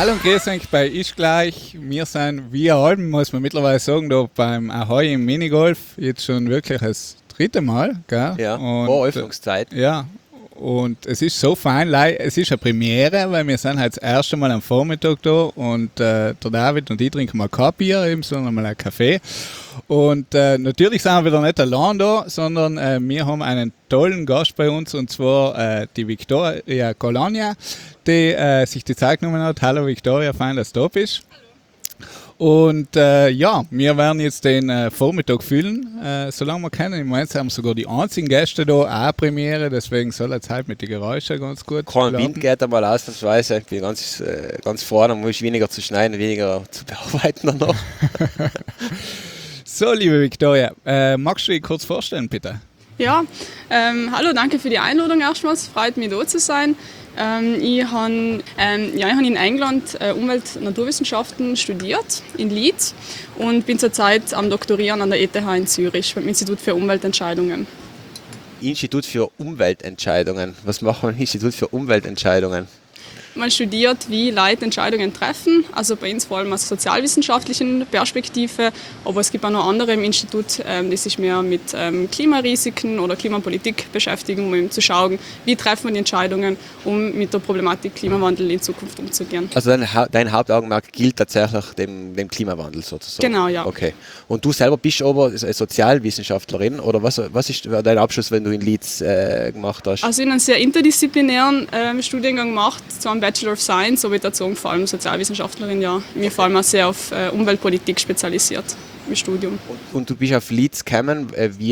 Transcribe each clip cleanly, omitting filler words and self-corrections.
Hallo und grüß euch bei Ich gleich. Wir sind wie allem, muss man mittlerweile sagen, da beim Ahoi im Minigolf jetzt schon wirklich das dritte Mal. Gell? Ja, und, vor Öffnungszeit. Ja, und es ist so fein, es ist eine Premiere, weil wir sind halt das erste Mal am Vormittag da und der David und ich trinken mal kein Bier, eben, sondern mal einen Kaffee. Und natürlich sind wir wieder nicht allein da, sondern wir haben einen tollen Gast bei uns und zwar die Victoria Cologna, die sich die Zeit genommen hat. Hallo Victoria, fein, dass du da bist. Und ja, wir werden jetzt den Vormittag füllen, solange wir können. Im Moment haben sogar die einzigen Gäste da auch Premiere, deswegen soll jetzt halt mit den Geräuschen ganz gut Kein Wind geht einmal ausnahmsweise. Ich bin ganz froh, dann muss ich weniger zu schneiden, weniger zu bearbeiten danach. So, liebe Victoria, magst du dich kurz vorstellen, bitte? Ja, hallo, danke für die Einladung erstmals. Freut mich, da zu sein. Ich habe in England Umwelt- und Naturwissenschaften studiert, in Leeds, und bin zurzeit am Doktorieren an der ETH in Zürich beim Institut für Umweltentscheidungen. Institut für Umweltentscheidungen. Was macht man im Institut für Umweltentscheidungen? Man studiert, wie Leute Entscheidungen treffen, also bei uns vor allem aus der sozialwissenschaftlichen Perspektive, aber es gibt auch noch andere im Institut, die sich mehr mit Klimarisiken oder Klimapolitik beschäftigen, um eben zu schauen, wie treffen wir die Entscheidungen, um mit der Problematik Klimawandel in Zukunft umzugehen. Also dein Hauptaugenmerk gilt tatsächlich dem Klimawandel sozusagen? Genau, ja. Okay. Und du selber bist aber Sozialwissenschaftlerin, oder was ist dein Abschluss, wenn du in Leeds gemacht hast? Also ich habe einen sehr interdisziplinären Studiengang gemacht, zwar einen Bachelor of Science, aber ich dazu vor allem Sozialwissenschaftlerin, ja. Mir vor allem auch sehr auf Umweltpolitik spezialisiert im Studium. Und du bist auf Leeds gekommen,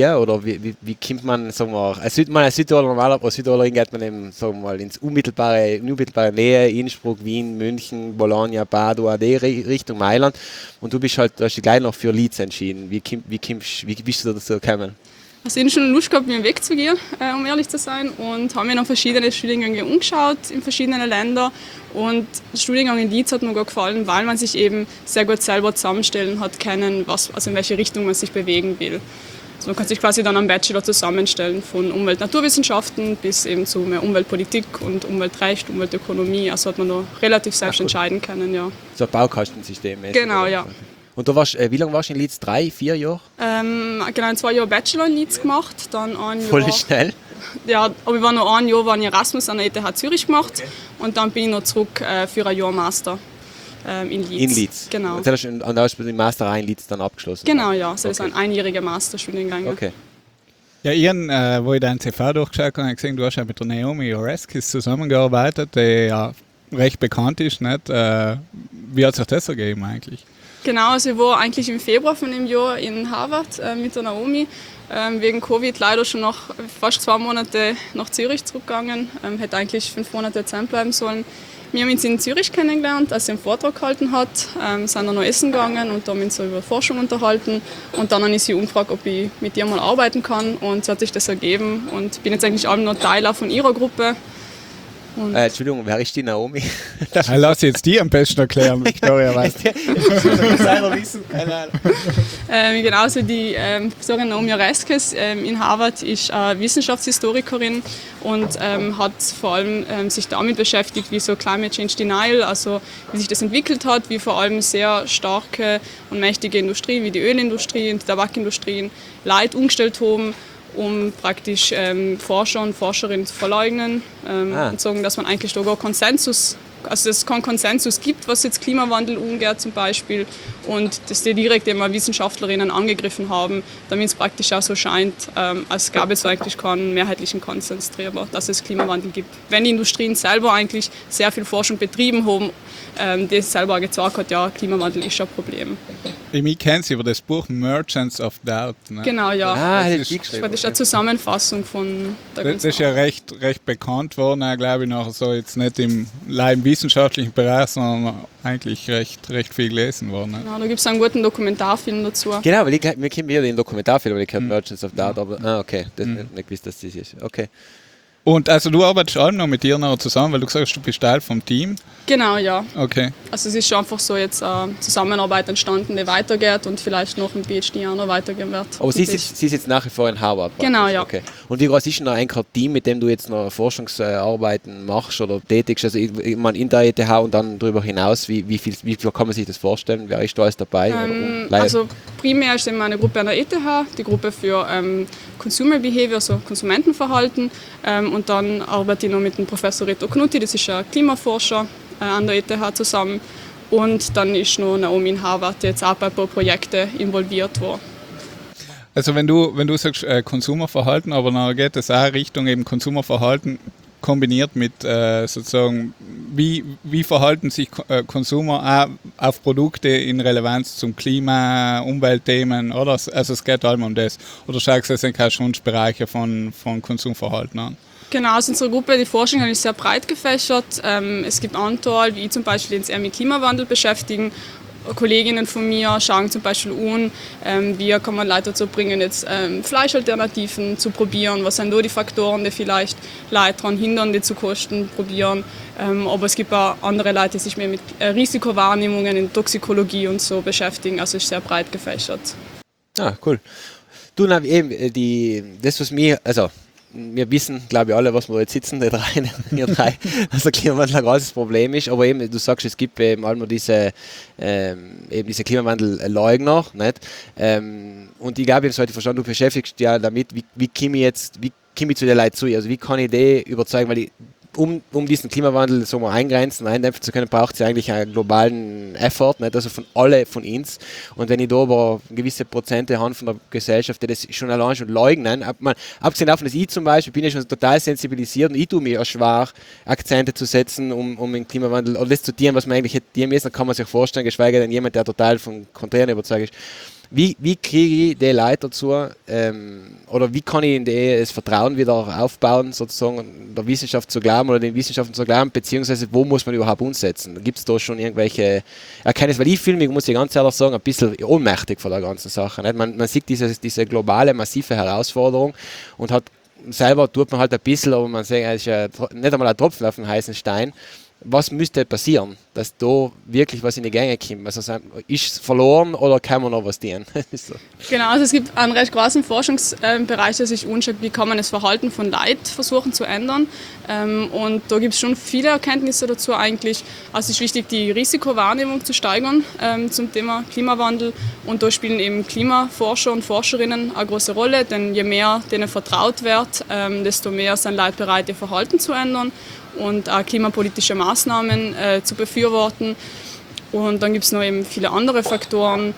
wie kommt man, sagen wir, als Südtiroler normalerweise, als Südtirolerin geht man eben, sagen wir mal, ins unmittelbare Nähe, Innsbruck, Wien, München, Bologna, Padua, die Richtung Mailand, und du hast dich gleich noch für Leeds entschieden. Wie bist du dazu gekommen? Also ich habe schon Lust gehabt, mir einen Weg zu gehen, um ehrlich zu sein, und habe mir noch verschiedene Studiengänge umgeschaut in verschiedenen Ländern, und der Studiengang in Leeds hat mir gut gefallen, weil man sich eben sehr gut selber zusammenstellen hat können, in welche Richtung man sich bewegen will. Also man kann sich quasi dann am Bachelor zusammenstellen von Umwelt-Naturwissenschaften bis eben zu mehr Umweltpolitik und Umweltrecht, Umweltökonomie, also hat man da relativ selbst entscheiden können, ja. So ein Baukastensystem. Genau, ja. Und du warst, wie lange warst du in Leeds? 3, 4 Jahre? Genau, 2 Jahre Bachelor in Leeds gemacht, dann ein Jahr... Voll schnell? Ja, aber ich war noch ein Jahr in Erasmus an der ETH Zürich gemacht, okay. Und dann bin ich noch zurück für ein Jahr Master in Leeds. In Leeds? Genau. Und dann hast du den Master auch in Leeds dann abgeschlossen? Genau, ja. Das ist ein einjähriger Masterstudiengang. Okay. Ja, wo ich dein CV durchgeschaut habe, habe ich gesehen, du hast ja mit der Naomi Oreskes zusammengearbeitet, die ja recht bekannt ist. Nicht? Wie hat sich das ergeben eigentlich? Genau, also ich war eigentlich im Februar von dem Jahr in Harvard mit der Naomi. Wegen Covid leider schon nach fast 2 Monate nach Zürich zurückgegangen. Hätte eigentlich 5 Monate Zeit bleiben sollen. Wir haben uns in Zürich kennengelernt, als sie einen Vortrag gehalten hat, sind dann noch essen gegangen und haben uns so über Forschung unterhalten. Und dann habe ich sie umgefragt, ob ich mit ihr mal arbeiten kann, und so hat sich das ergeben und bin jetzt eigentlich auch noch Teil von ihrer Gruppe. Entschuldigung, wer ist die Naomi? Lass jetzt die am besten erklären, Victoria. Genau, also die Professorin Naomi Oreskes in Harvard ist Wissenschaftshistorikerin und hat vor allem sich damit beschäftigt, wie so Climate Change Denial, also wie sich das entwickelt hat, wie vor allem sehr starke und mächtige Industrien wie die Ölindustrie und die Tabakindustrie Leute umgestellt haben, um praktisch Forscher und Forscherinnen zu verleugnen und sagen, dass man eigentlich sogar Konsensus, also dass es keinen Konsensus gibt, was jetzt Klimawandel angeht zum Beispiel, und dass die direkt immer Wissenschaftlerinnen angegriffen haben, damit es praktisch auch so scheint, als gäbe es eigentlich keinen mehrheitlichen Konsens darüber, dass es Klimawandel gibt. Wenn die Industrien selber eigentlich sehr viel Forschung betrieben haben, die selber auch gesagt hat, ja, Klimawandel ist ein Problem. Ich kenne sie über das Buch Merchants of Doubt. Ne? Genau, ja. Das ist eine Zusammenfassung von der Das ist ja recht bekannt worden, glaube ich, nachher so jetzt nicht im wissenschaftlichen Bereich, sondern eigentlich recht viel gelesen worden. Ne? Genau, da gibt es einen guten Dokumentarfilm dazu. Genau, weil wir kennen ja den Dokumentarfilm, weil ich kenne Merchants of Doubt, aber okay, das nicht gewusst, dass das ist. Okay. Und also du arbeitest auch noch mit dir noch zusammen, weil du gesagt hast, du bist Teil vom Team. Genau, ja. Okay. Also es ist schon einfach so jetzt eine Zusammenarbeit entstanden, die weitergeht und vielleicht noch im PhD auch noch weitergehen wird. Aber sie ist jetzt nach wie vor in Harvard? Genau, ja. Okay. Und wie groß ist denn eigentlich ein Team, mit dem du jetzt noch Forschungsarbeiten machst oder tätigst? Also ich meine in der ETH und dann darüber hinaus, wie viel kann man sich das vorstellen? Wer ist da alles dabei? Also primär ist immer eine Gruppe an der ETH, die Gruppe für Consumer Behavior, also Konsumentenverhalten. Und dann arbeite ich noch mit dem Professor Reto Knutti, das ist ein Klimaforscher an der ETH zusammen. Und dann ist noch Naomi in Harvard, die jetzt auch bei ein paar Projekten involviert war. Also wenn du sagst Konsumerverhalten, aber dann geht es auch Richtung eben Konsumerverhalten kombiniert mit sozusagen, wie verhalten sich Konsumer auch auf Produkte in Relevanz zum Klima, Umweltthemen, oder? Also es geht allem um das. Oder schaust du, es sind keine Bereiche von Konsumverhalten an? Genau, also unsere Gruppe, die Forschung ist sehr breit gefächert. Es gibt Anteil, wie ich zum Beispiel, die uns eher mit Klimawandel beschäftigen. Kolleginnen von mir schauen zum Beispiel an, wie kann man Leute dazu bringen, jetzt Fleischalternativen zu probieren, was sind da die Faktoren, die vielleicht Leute daran hindern, die zu kosten, probieren. Aber es gibt auch andere Leute, die sich mehr mit Risikowahrnehmungen in Toxikologie und so beschäftigen, also ist sehr breit gefächert. Ah, cool. Du, eben, das was mir, also wir wissen, glaube ich, alle, was wir jetzt sitzen, wir drei, dass der Klimawandel ein großes Problem ist. Aber eben, du sagst, es gibt eben einmal diese Klimawandelleugner. Nicht? Und ich glaube, ich habe heute verstanden, du beschäftigst dich ja damit, wie komme ich zu den Leuten zu? Also wie kann ich die überzeugen, weil um diesen Klimawandel so mal eingrenzen, eindämpfen zu können, braucht es ja eigentlich einen globalen Effort, nicht? Also von uns. Und wenn ich da aber gewisse Prozente habe von der Gesellschaft, die das schon allein schon leugnen, abgesehen davon, dass ich zum Beispiel bin ja schon total sensibilisiert und ich tue mir auch schwer, Akzente zu setzen, um den Klimawandel, oder das zu tun, was man eigentlich hätte tun müssen, dann kann man sich vorstellen, geschweige denn jemand, der total von Konträren überzeugt ist. Wie kriege ich die Leute dazu, oder wie kann ich in die das Vertrauen wieder aufbauen, sozusagen der Wissenschaft zu glauben oder den Wissenschaften zu glauben, beziehungsweise wo muss man überhaupt umsetzen? Gibt es da schon irgendwelche Erkenntnisse? Weil ich fühle mich, muss ich ganz ehrlich sagen, ein bisschen ohnmächtig vor der ganzen Sache. Nicht? Man sieht diese globale, massive Herausforderung und hat selber tut man halt ein bisschen, aber man sagt, es ist ja nicht einmal ein Tropfen auf den heißen Stein. Was müsste passieren, dass da wirklich was in die Gänge kommt? Also ist es verloren oder kann man noch was tun? So. Genau, also es gibt einen recht großen Forschungsbereich, der sich anschaut, wie kann man das Verhalten von Leuten versuchen zu ändern. Und da gibt es schon viele Erkenntnisse dazu eigentlich. Also es ist wichtig, die Risikowahrnehmung zu steigern zum Thema Klimawandel. Und da spielen eben Klimaforscher und Forscherinnen eine große Rolle, denn je mehr denen vertraut wird, desto mehr sind Leute bereit, ihr Verhalten zu ändern und auch klimapolitische Maßnahmen zu befürworten. Und dann gibt es noch eben viele andere Faktoren,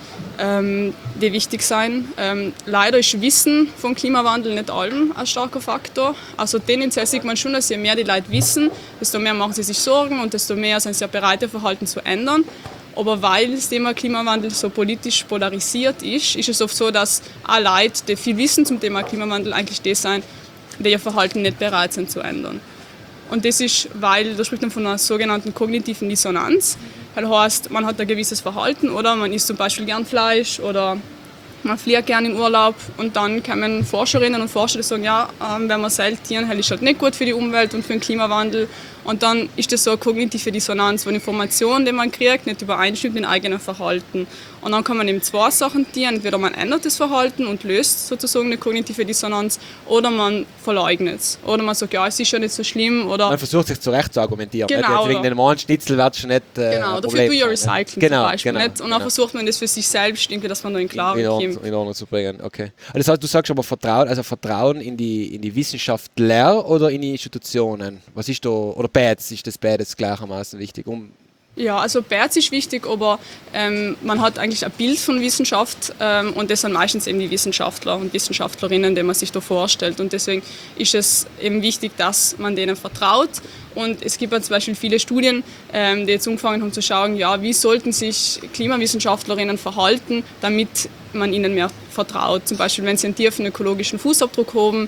die wichtig sind. Leider ist Wissen vom Klimawandel nicht allem ein starker Faktor. Also tendenziell sieht man schon, dass je mehr die Leute wissen, desto mehr machen sie sich Sorgen und desto mehr sind sie bereit, ihr Verhalten zu ändern. Aber weil das Thema Klimawandel so politisch polarisiert ist, ist es oft so, dass auch Leute, die viel wissen zum Thema Klimawandel, eigentlich die sind, die ihr Verhalten nicht bereit sind zu ändern. Und das ist, weil, da spricht man von einer sogenannten kognitiven Dissonanz. Das heißt, man hat ein gewisses Verhalten oder man isst zum Beispiel gern Fleisch oder man fliegt gern in Urlaub und dann kommen Forscherinnen und Forscher, die sagen, ja, wenn wir selektieren, das ist halt nicht gut für die Umwelt und für den Klimawandel. Und dann ist das so eine kognitive Dissonanz, wo die Information, die man kriegt, nicht übereinstimmt mit dem eigenen Verhalten. Und dann kann man eben zwei Sachen tun. Entweder man ändert das Verhalten und löst sozusagen eine kognitive Dissonanz oder man verleugnet es. Oder man sagt, ja, es ist schon nicht so schlimm. Oder man versucht sich zurecht zu argumentieren. Genau. Wegen dem normalen Schnitzel wird es schon nicht genau, dafür do your recycling zum Beispiel. Genau, nicht? Und dann versucht man das für sich selbst, irgendwie, dass man noch in Klarheit kommt. In Ordnung zu bringen, okay. Also das heißt, du sagst aber Vertrauen in die Wissenschaftler oder in die Institutionen? Was ist da, oder beides, ist das beides gleichermaßen wichtig? Ja, also beides ist wichtig, aber man hat eigentlich ein Bild von Wissenschaft und das sind meistens eben die Wissenschaftler und Wissenschaftlerinnen, die man sich da vorstellt. Und deswegen ist es eben wichtig, dass man denen vertraut. Und es gibt ja zum Beispiel viele Studien, die jetzt angefangen haben zu schauen, ja, wie sollten sich Klimawissenschaftlerinnen verhalten, damit man ihnen mehr vertraut. Zum Beispiel, wenn sie einen tiefen ökologischen Fußabdruck haben,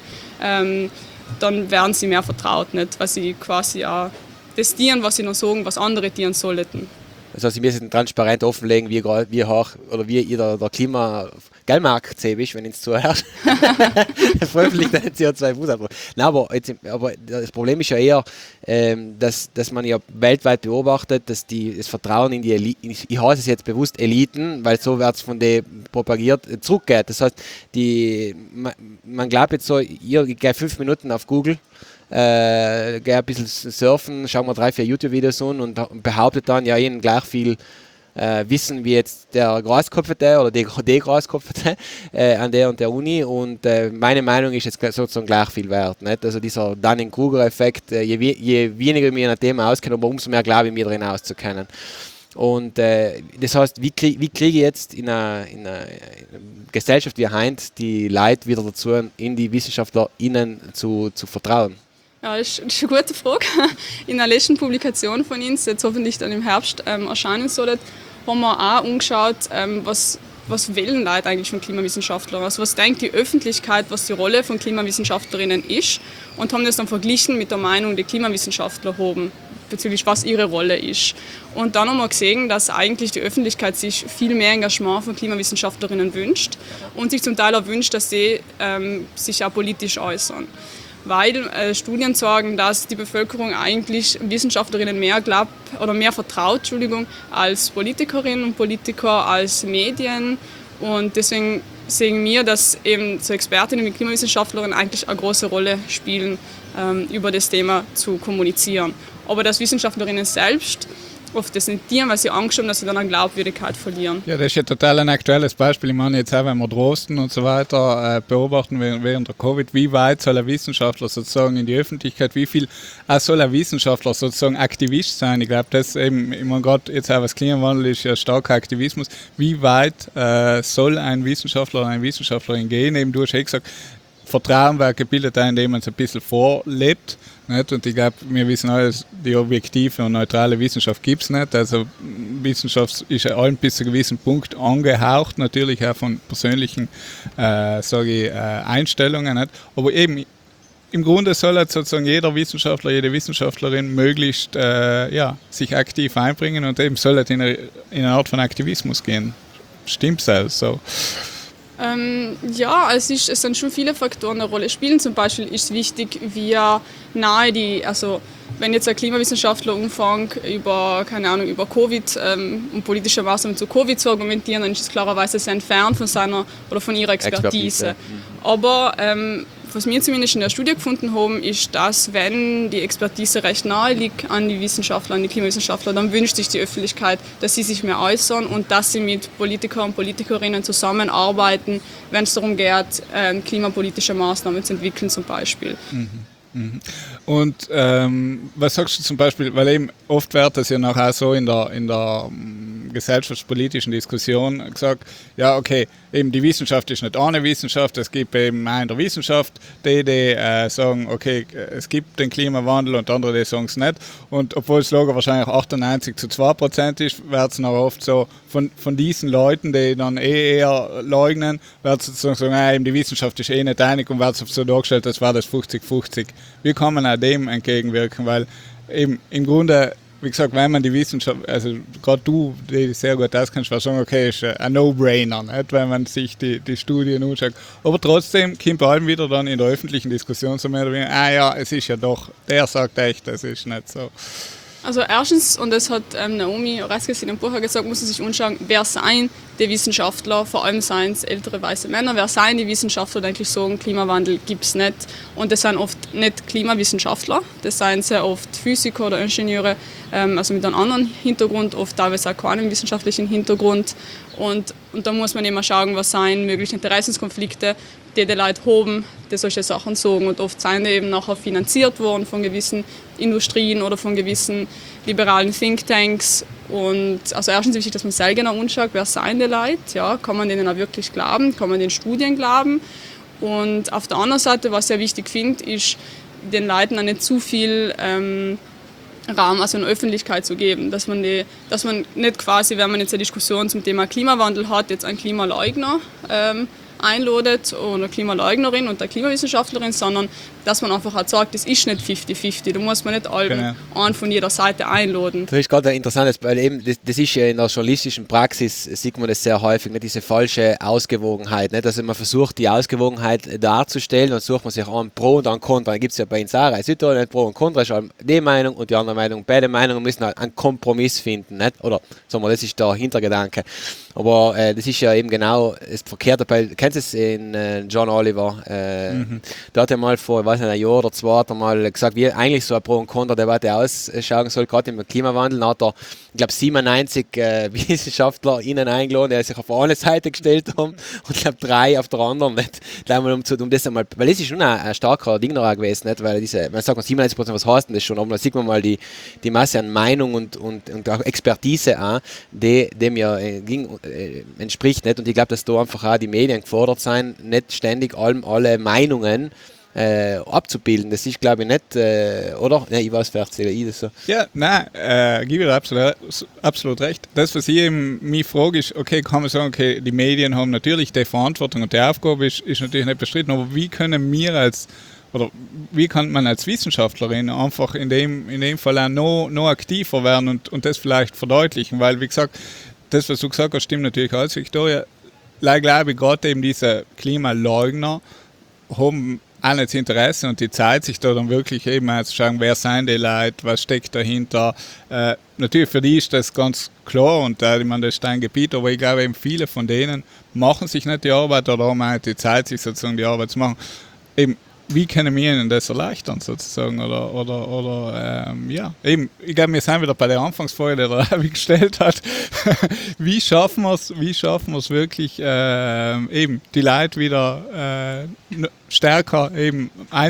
dann werden sie mehr vertraut, nicht? Weil sie quasi auch das Tieren, was sie noch sagen, was andere Tieren sollten. Also sie müssen transparent offenlegen, wie hoch oder wie der Gell, Marc Zebisch, wenn ihr es zuhört. Veröffentlicht den CO2-Fußabdruck. Nein, aber das Problem ist ja eher, dass man ja weltweit beobachtet, dass das Vertrauen in die Eliten, ich heiße es jetzt bewusst Eliten, weil so wird es von denen propagiert, zurückgeht. Das heißt, man glaubt jetzt so, ich gehe 5 Minuten auf Google, gehe ein bisschen surfen, schaue mir 3-4 YouTube-Videos an und behauptet dann, ja, ihnen gleich viel Wissen wie jetzt der Großkopfete oder die Großkopfete an der und der Uni und meine Meinung ist jetzt sozusagen gleich viel wert. Nicht? Also dieser Dunning-Kruger-Effekt, je weniger ich mich in einem Thema auskenne, umso mehr glaube ich mir darin auszukennen. Und das heißt, wie kriege ich jetzt in einer Gesellschaft wie heute die Leute wieder dazu, in die WissenschaftlerInnen zu vertrauen? Ja, das ist eine gute Frage. In der letzten Publikation von uns, jetzt hoffentlich dann im Herbst erscheinen soll, haben wir auch angeschaut, was wählen Leute eigentlich von Klimawissenschaftlern? Also was denkt die Öffentlichkeit, was die Rolle von Klimawissenschaftlerinnen ist? Und haben das dann verglichen mit der Meinung, die Klimawissenschaftler haben, bezüglich was ihre Rolle ist. Und dann haben wir gesehen, dass eigentlich die Öffentlichkeit sich viel mehr Engagement von Klimawissenschaftlerinnen wünscht und sich zum Teil auch wünscht, dass sie sich auch politisch äußern. Weil Studien sagen, dass die Bevölkerung eigentlich Wissenschaftlerinnen mehr glaubt oder mehr vertraut, als Politikerinnen und Politiker, als Medien. Und deswegen sehen wir, dass eben so Expertinnen mit Klimawissenschaftlerinnen eigentlich eine große Rolle spielen, über das Thema zu kommunizieren. Aber dass Wissenschaftlerinnen selbst oft das nicht tun, weil sie Angst haben, dass sie dann an Glaubwürdigkeit verlieren. Ja, das ist ja total ein aktuelles Beispiel. Ich meine jetzt auch, wenn wir Drosten und so weiter beobachten während der Covid, wie weit soll ein Wissenschaftler sozusagen in die Öffentlichkeit, wie viel soll ein Wissenschaftler sozusagen Aktivist sein? Ich glaube, das eben, ich meine gerade jetzt auch was Klimawandel ist ja starker Aktivismus. Wie weit soll ein Wissenschaftler oder eine Wissenschaftlerin gehen? Eben, du hast ja gesagt, Vertrauen wird gebildet, indem man es ein bisschen vorlebt. Nicht? Und ich glaube, wir wissen alle, die objektive und neutrale Wissenschaft gibt es nicht. Also Wissenschaft ist ja allen bis zu einem gewissen Punkt angehaucht, natürlich auch von persönlichen Einstellungen. Nicht? Aber eben, im Grunde soll halt sozusagen jeder Wissenschaftler, jede Wissenschaftlerin möglichst sich aktiv einbringen und eben soll halt in eine Art von Aktivismus gehen. Stimmt's also? Ja, es sind schon viele Faktoren eine Rolle spielen. Zum Beispiel ist es wichtig, wie nahe also wenn jetzt ein Klimawissenschaftler anfängt, über Covid und politische Maßnahmen zu Covid zu argumentieren, dann ist es klarerweise sehr entfernt von seiner oder von ihrer Expertise. Aber was wir zumindest in der Studie gefunden haben, ist, dass wenn die Expertise recht nahe liegt an die Wissenschaftler, an die Klimawissenschaftler, dann wünscht sich die Öffentlichkeit, dass sie sich mehr äußern und dass sie mit Politikern und Politikerinnen zusammenarbeiten, wenn es darum geht, klimapolitische Maßnahmen zu entwickeln zum Beispiel. Und was sagst du zum Beispiel, weil eben oft wird das ja nachher so in der gesellschaftspolitischen Diskussion gesagt, ja okay, eben die Wissenschaft ist nicht eine Wissenschaft, es gibt eben auch in der Wissenschaft die sagen, okay, es gibt den Klimawandel und andere, die sagen es nicht. Und obwohl das Logo wahrscheinlich 98-2% ist, wird es noch oft so, von diesen Leuten, die dann eher leugnen, wird es sozusagen sagen, eben die Wissenschaft ist nicht einig und wird es so dargestellt, als war das 50-50. Wie kann man auch dem entgegenwirken? Weil eben im Grunde, wie gesagt, wenn man die Wissenschaft, also gerade du, die sehr gut auskennst, war sagen, okay, ist ein No-Brainer, nicht? Wenn man sich die Studien anschaut. Aber trotzdem kommt bei allem wieder dann in der öffentlichen Diskussion so mehr oder weniger, ja, es ist ja doch, der sagt echt, es ist nicht so. Also erstens, und das hat Naomi Oreskes in dem Buch gesagt, muss man sich anschauen, wer seien die Wissenschaftler, vor allem seien es ältere weiße Männer, wer seien die Wissenschaftler, die eigentlich sagen, Klimawandel gibt es nicht. Und das sind oft nicht Klimawissenschaftler, das sind sehr oft Physiker oder Ingenieure, also mit einem anderen Hintergrund, oft teilweise auch keinen wissenschaftlichen Hintergrund. Und da muss man immer schauen, was seien mögliche Interessenskonflikte, die Leute haben, die solche Sachen sagen. Und oft sind die eben nachher finanziert worden von gewissen Industrien oder von gewissen liberalen Thinktanks. Und also erstens wichtig, dass man sehr genau anschaut, wer seien die Leute, ja, kann man denen auch wirklich glauben, kann man den Studien glauben. Und auf der anderen Seite, was ich sehr wichtig finde, ist, den Leuten auch nicht zu viel Raum, also in der Öffentlichkeit zu geben, dass man nicht quasi, wenn man jetzt eine Diskussion zum Thema Klimawandel hat, jetzt einen Klimaleugner einladet oder Klimaleugnerin und der Klimawissenschaftlerin, sondern dass man einfach auch sagt, das ist nicht 50-50, da muss man nicht einen von jeder Seite einladen. Das ist gerade ein interessantes, weil eben das ist ja in der journalistischen Praxis, sieht man das sehr häufig, nicht, diese falsche Ausgewogenheit. Nicht? Also man versucht die Ausgewogenheit darzustellen und sucht man sich an Pro und an Contra. Dann gibt es ja bei uns auch in Südtirol Pro und Contra, ist die Meinung und die andere Meinung. Beide Meinungen müssen halt einen Kompromiss finden. Nicht? Oder sagen wir, das ist der Hintergedanke. Aber das ist ja eben genau das Verkehrte. Kennst du es in John Oliver? Der hat ja mal vor, ich weiß nicht, ein Jahr oder zwei hat er mal gesagt, wie eigentlich so eine Pro- und Contra-Debatte ausschauen soll, gerade im Klimawandel. Dann hat er, ich glaube, 97 Wissenschaftler innen eingeladen, die sich auf eine Seite gestellt haben und ich glaube 3 auf der anderen. Nicht? Um das einmal, weil das ist schon ein starker Ding noch gewesen, nicht? Weil man sagt 97%, was heißt denn das schon? Aber dann sieht man mal die Masse an Meinung und auch Expertise an, die mir entspricht. Nicht? Und ich glaube, dass da einfach auch die Medien gefordert sind, nicht ständig alle Meinungen abzubilden. Das ist, glaube ich, nicht, oder? Ja, ich weiß, vielleicht sehe ich das so. Ja, nein, gebe dir absolut recht. Das, was ich eben mich frage, ist, okay, kann man sagen, okay, die Medien haben natürlich die Verantwortung und die Aufgabe ist natürlich nicht bestritten, aber wie können wir wie kann man als Wissenschaftlerin einfach in dem Fall auch noch aktiver werden und das vielleicht verdeutlichen? Weil, wie gesagt, das, was du gesagt hast, stimmt natürlich alles, Victoria. Ich glaube, gerade eben diese Klimaleugner haben auch nicht das Interesse und die Zeit, sich da dann wirklich eben zu schauen, wer sind die Leute, was steckt dahinter. Natürlich für die ist das ganz klar und ich meine, das ist ein Gebiet, aber ich glaube eben viele von denen machen sich nicht die Arbeit oder haben auch die Zeit, sich sozusagen die Arbeit zu machen. Eben, wie können wir ihnen das erleichtern sozusagen ja, eben, ich glaube, wir sind wieder bei der Anfangsfrage, die der Ravi gestellt hat. Wie schaffen wir es wirklich, eben die Leute wieder stärker eben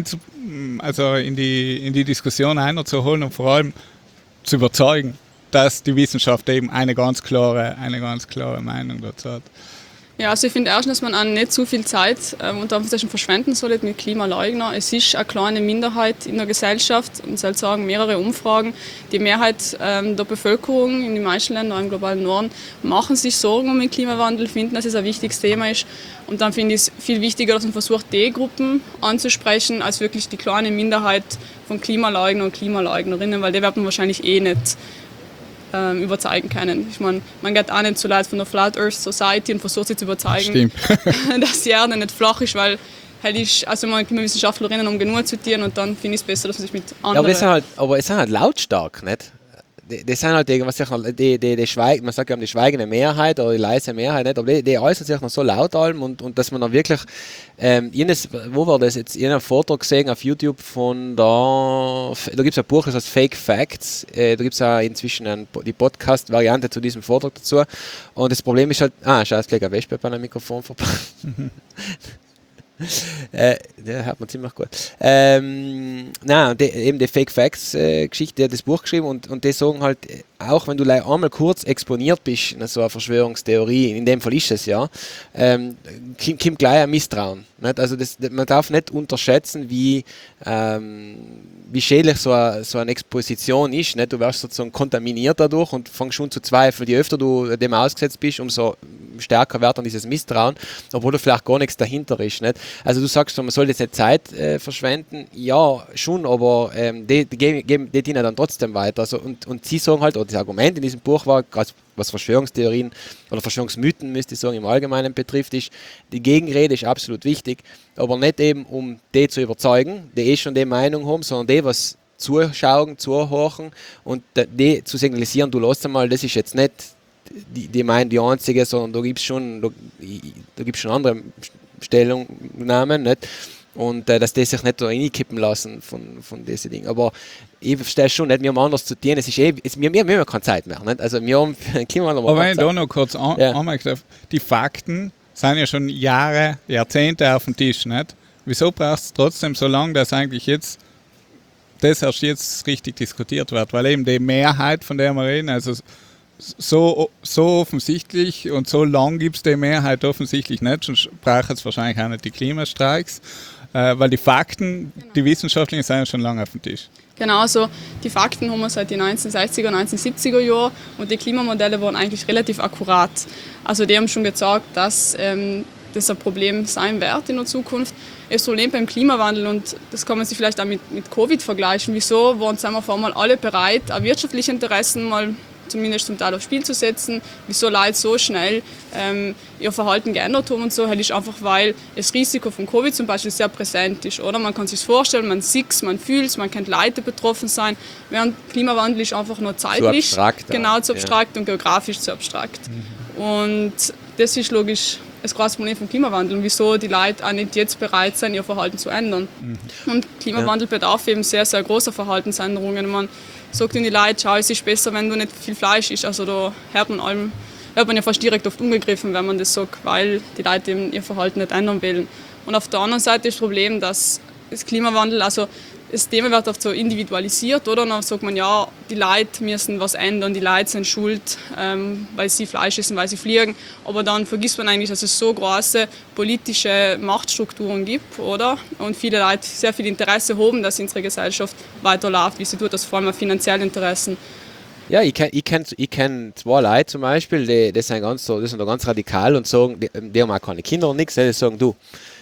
in die Diskussion einzuholen und vor allem zu überzeugen, dass die Wissenschaft eben eine ganz klare Meinung dazu hat. Ja, also ich finde erstens, dass man auch nicht zu viel Zeit unter Anführungszeichen verschwenden sollte mit Klimaleugner. Es ist eine kleine Minderheit in der Gesellschaft und soll sagen, mehrere Umfragen. Die Mehrheit der Bevölkerung in den meisten Ländern im globalen Norden machen sich Sorgen um den Klimawandel, finden, dass es ein wichtiges Thema ist. Und dann finde ich es viel wichtiger, dass man versucht, die Gruppen anzusprechen, als wirklich die kleine Minderheit von Klimaleugnern und Klimaleugnerinnen, weil die werden wahrscheinlich nicht überzeugen können. Ich meine, man geht auch nicht so leid von der Flat Earth Society und versucht sie zu überzeugen, dass die Erde nicht flach ist, weil halt ist, also man Klimawissenschaftlerinnen um genug zu zitieren und dann finde ich es besser, dass man sich mit anderen... Ja, aber es sind halt lautstark, nicht? Das sind halt die man sagt ja die schweigende Mehrheit oder die leise Mehrheit, nicht? Aber die äußern sich noch so laut allem und dass man dann wirklich, wo war das jetzt? Ich habe einen Vortrag gesehen auf YouTube da gibt es ein Buch, das heißt Fake Facts, da gibt es auch inzwischen die Podcast-Variante zu diesem Vortrag dazu und das Problem ist halt, schau, es liegt ein Wespe bei einem Mikrofon vorbei. Der hört man ziemlich gut. Eben die Fake Facts Geschichte, der hat das Buch geschrieben und die sagen halt, auch wenn du einmal kurz exponiert bist in so einer Verschwörungstheorie, in dem Fall ist es ja, kommt gleich ein Misstrauen. Nicht? Also man darf nicht unterschätzen, wie schädlich so eine Exposition ist. Nicht? Du wirst sozusagen kontaminiert dadurch und fängst schon zu zweifeln. Je öfter du dem ausgesetzt bist, umso stärker wird dann dieses Misstrauen, obwohl da vielleicht gar nichts dahinter ist. Nicht? Also du sagst, man soll jetzt nicht Zeit verschwenden. Ja, schon, aber die dienen dann trotzdem weiter. Also, und sie sagen halt, oder das Argument in diesem Buch war, gerade was Verschwörungstheorien oder Verschwörungsmythen, müsste ich sagen, im Allgemeinen betrifft, ist, die Gegenrede ist absolut wichtig, aber nicht eben, um die zu überzeugen, die schon die Meinung haben, sondern die, was zuschauen, zuhören und die zu signalisieren, du lässt einmal, das ist jetzt nicht die einzige, sondern da gibt es schon andere Stellungnahmen, nicht? Und dass die sich nicht da reinkippen lassen von diesen Dingen. Aber ich verstehe schon nicht, wir haben anders zu tun. Wir haben ja keine Zeit mehr. Nicht? Also wir haben Klimawandel. Aber wenn ich da noch kurz anmerken darf, die Fakten sind ja schon Jahre, Jahrzehnte auf dem Tisch. Nicht? Wieso braucht es trotzdem so lange, dass eigentlich jetzt das erst jetzt richtig diskutiert wird? Weil eben die Mehrheit, von der wir reden, also so offensichtlich und so lang gibt es die Mehrheit offensichtlich nicht, sonst braucht es wahrscheinlich auch nicht die Klimastreiks, weil die Fakten, die wissenschaftlichen, sind ja schon lange auf dem Tisch. Genau, also die Fakten haben wir seit den 1960er, 1970er Jahren und die Klimamodelle waren eigentlich relativ akkurat. Also die haben schon gezeigt, dass das ein Problem sein wird in der Zukunft. Das Problem beim Klimawandel, und das kann man sich vielleicht auch mit Covid vergleichen, wieso waren sind wir auf einmal alle bereit, auch wirtschaftliche Interessen mal zumindest zum Teil aufs Spiel zu setzen, wieso Leute so schnell ihr Verhalten geändert haben und so, halt ist einfach, weil das Risiko von Covid zum Beispiel sehr präsent ist, oder? Man kann sich vorstellen, man sieht es, man fühlt es, man kennt Leute, die betroffen sein, während Klimawandel ist einfach nur zeitlich, zu abstrakt, genau, zu abstrakt und geografisch zu abstrakt. Und das ist logisch das große Problem vom Klimawandel und wieso die Leute auch nicht jetzt bereit sind, ihr Verhalten zu ändern. Und Klimawandel bedarf eben sehr, sehr großer Verhaltensänderungen. Man sagt den die Leute, schau, es ist besser, wenn du nicht viel Fleisch isst. Also da hört man ja fast direkt oft umgegriffen, wenn man das sagt, weil die Leute eben ihr Verhalten nicht ändern wollen. Und auf der anderen Seite ist das Problem, dass das Klimawandel, also das Thema wird oft so individualisiert, oder? Und dann sagt man, ja, die Leute müssen was ändern, die Leute sind schuld, weil sie Fleisch essen, weil sie fliegen. Aber dann vergisst man eigentlich, dass es so große politische Machtstrukturen gibt, oder? Und viele Leute sehr viel Interesse haben, dass unsere Gesellschaft weiterläuft, wie sie tut, das vor allem finanzielle Interessen. Ja, ich kenn zwei Leute zum Beispiel, die sind da ganz radikal und sagen, die haben auch keine Kinder und nichts, die sagen, du,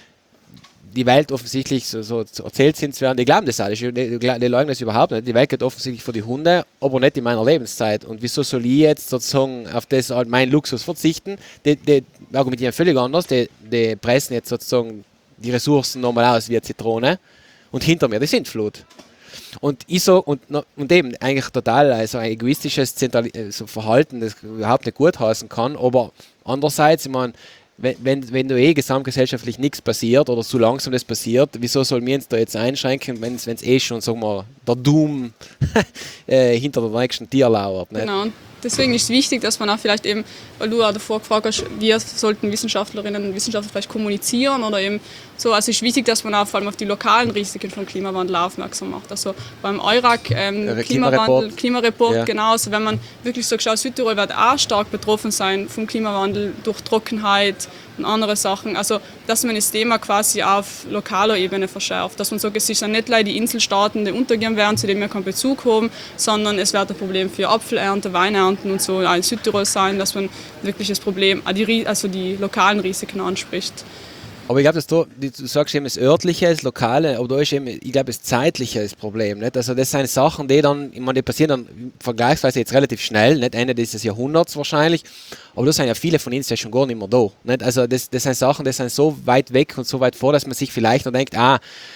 die Welt offensichtlich so erzählt sind, die glauben das alles, die leugnen das überhaupt nicht. Die Welt geht offensichtlich für die Hunde, aber nicht in meiner Lebenszeit. Und wieso soll ich jetzt sozusagen auf das halt meinen Luxus verzichten? Die argumentieren völlig anders, die pressen jetzt sozusagen die Ressourcen nochmal aus wie eine Zitrone und hinter mir die Sintflut. Und ich so, und eben eigentlich total also ein egoistisches so Verhalten, das überhaupt nicht gut heißen kann, aber andererseits, ich meine, wenn da gesamtgesellschaftlich nichts passiert oder so langsam das passiert, wieso soll wir uns da jetzt einschränken, wenn es schon, sagen wir, der Doom hinter der nächsten Tier lauert. Nicht? Genau, und deswegen ist es wichtig, dass man auch vielleicht eben, weil du auch davor gefragt hast, wie sollten Wissenschaftlerinnen und Wissenschaftler vielleicht kommunizieren oder eben so, also es ist wichtig, dass man auch vor allem auf die lokalen Risiken vom Klimawandel aufmerksam macht. Also beim EURAG Klimareport, ja. Genau, also wenn man wirklich so schaut, Südtirol wird auch stark betroffen sein vom Klimawandel durch Trockenheit und andere Sachen. Also, dass man das Thema quasi auf lokaler Ebene verschärft. Dass man sagt, es sind nicht leider die Inselstaaten, die untergehen werden, zu denen wir keinen Bezug haben, sondern es wird ein Problem für Apfelernte, Weinernten und so auch in Südtirol sein, dass man wirklich das Problem, also die lokalen Risiken anspricht. Aber ich glaube, du sagst eben das Örtliche, das Lokale, aber da ist eben, ich glaube, das Zeitliche das Problem. Nicht? Also das sind Sachen, die dann, ich meine, die passieren dann vergleichsweise jetzt relativ schnell, nicht Ende dieses Jahrhunderts wahrscheinlich, aber da sind ja viele von uns ja schon gar nicht mehr da. Nicht? Also das sind Sachen, die sind so weit weg und so weit vor, dass man sich vielleicht noch denkt,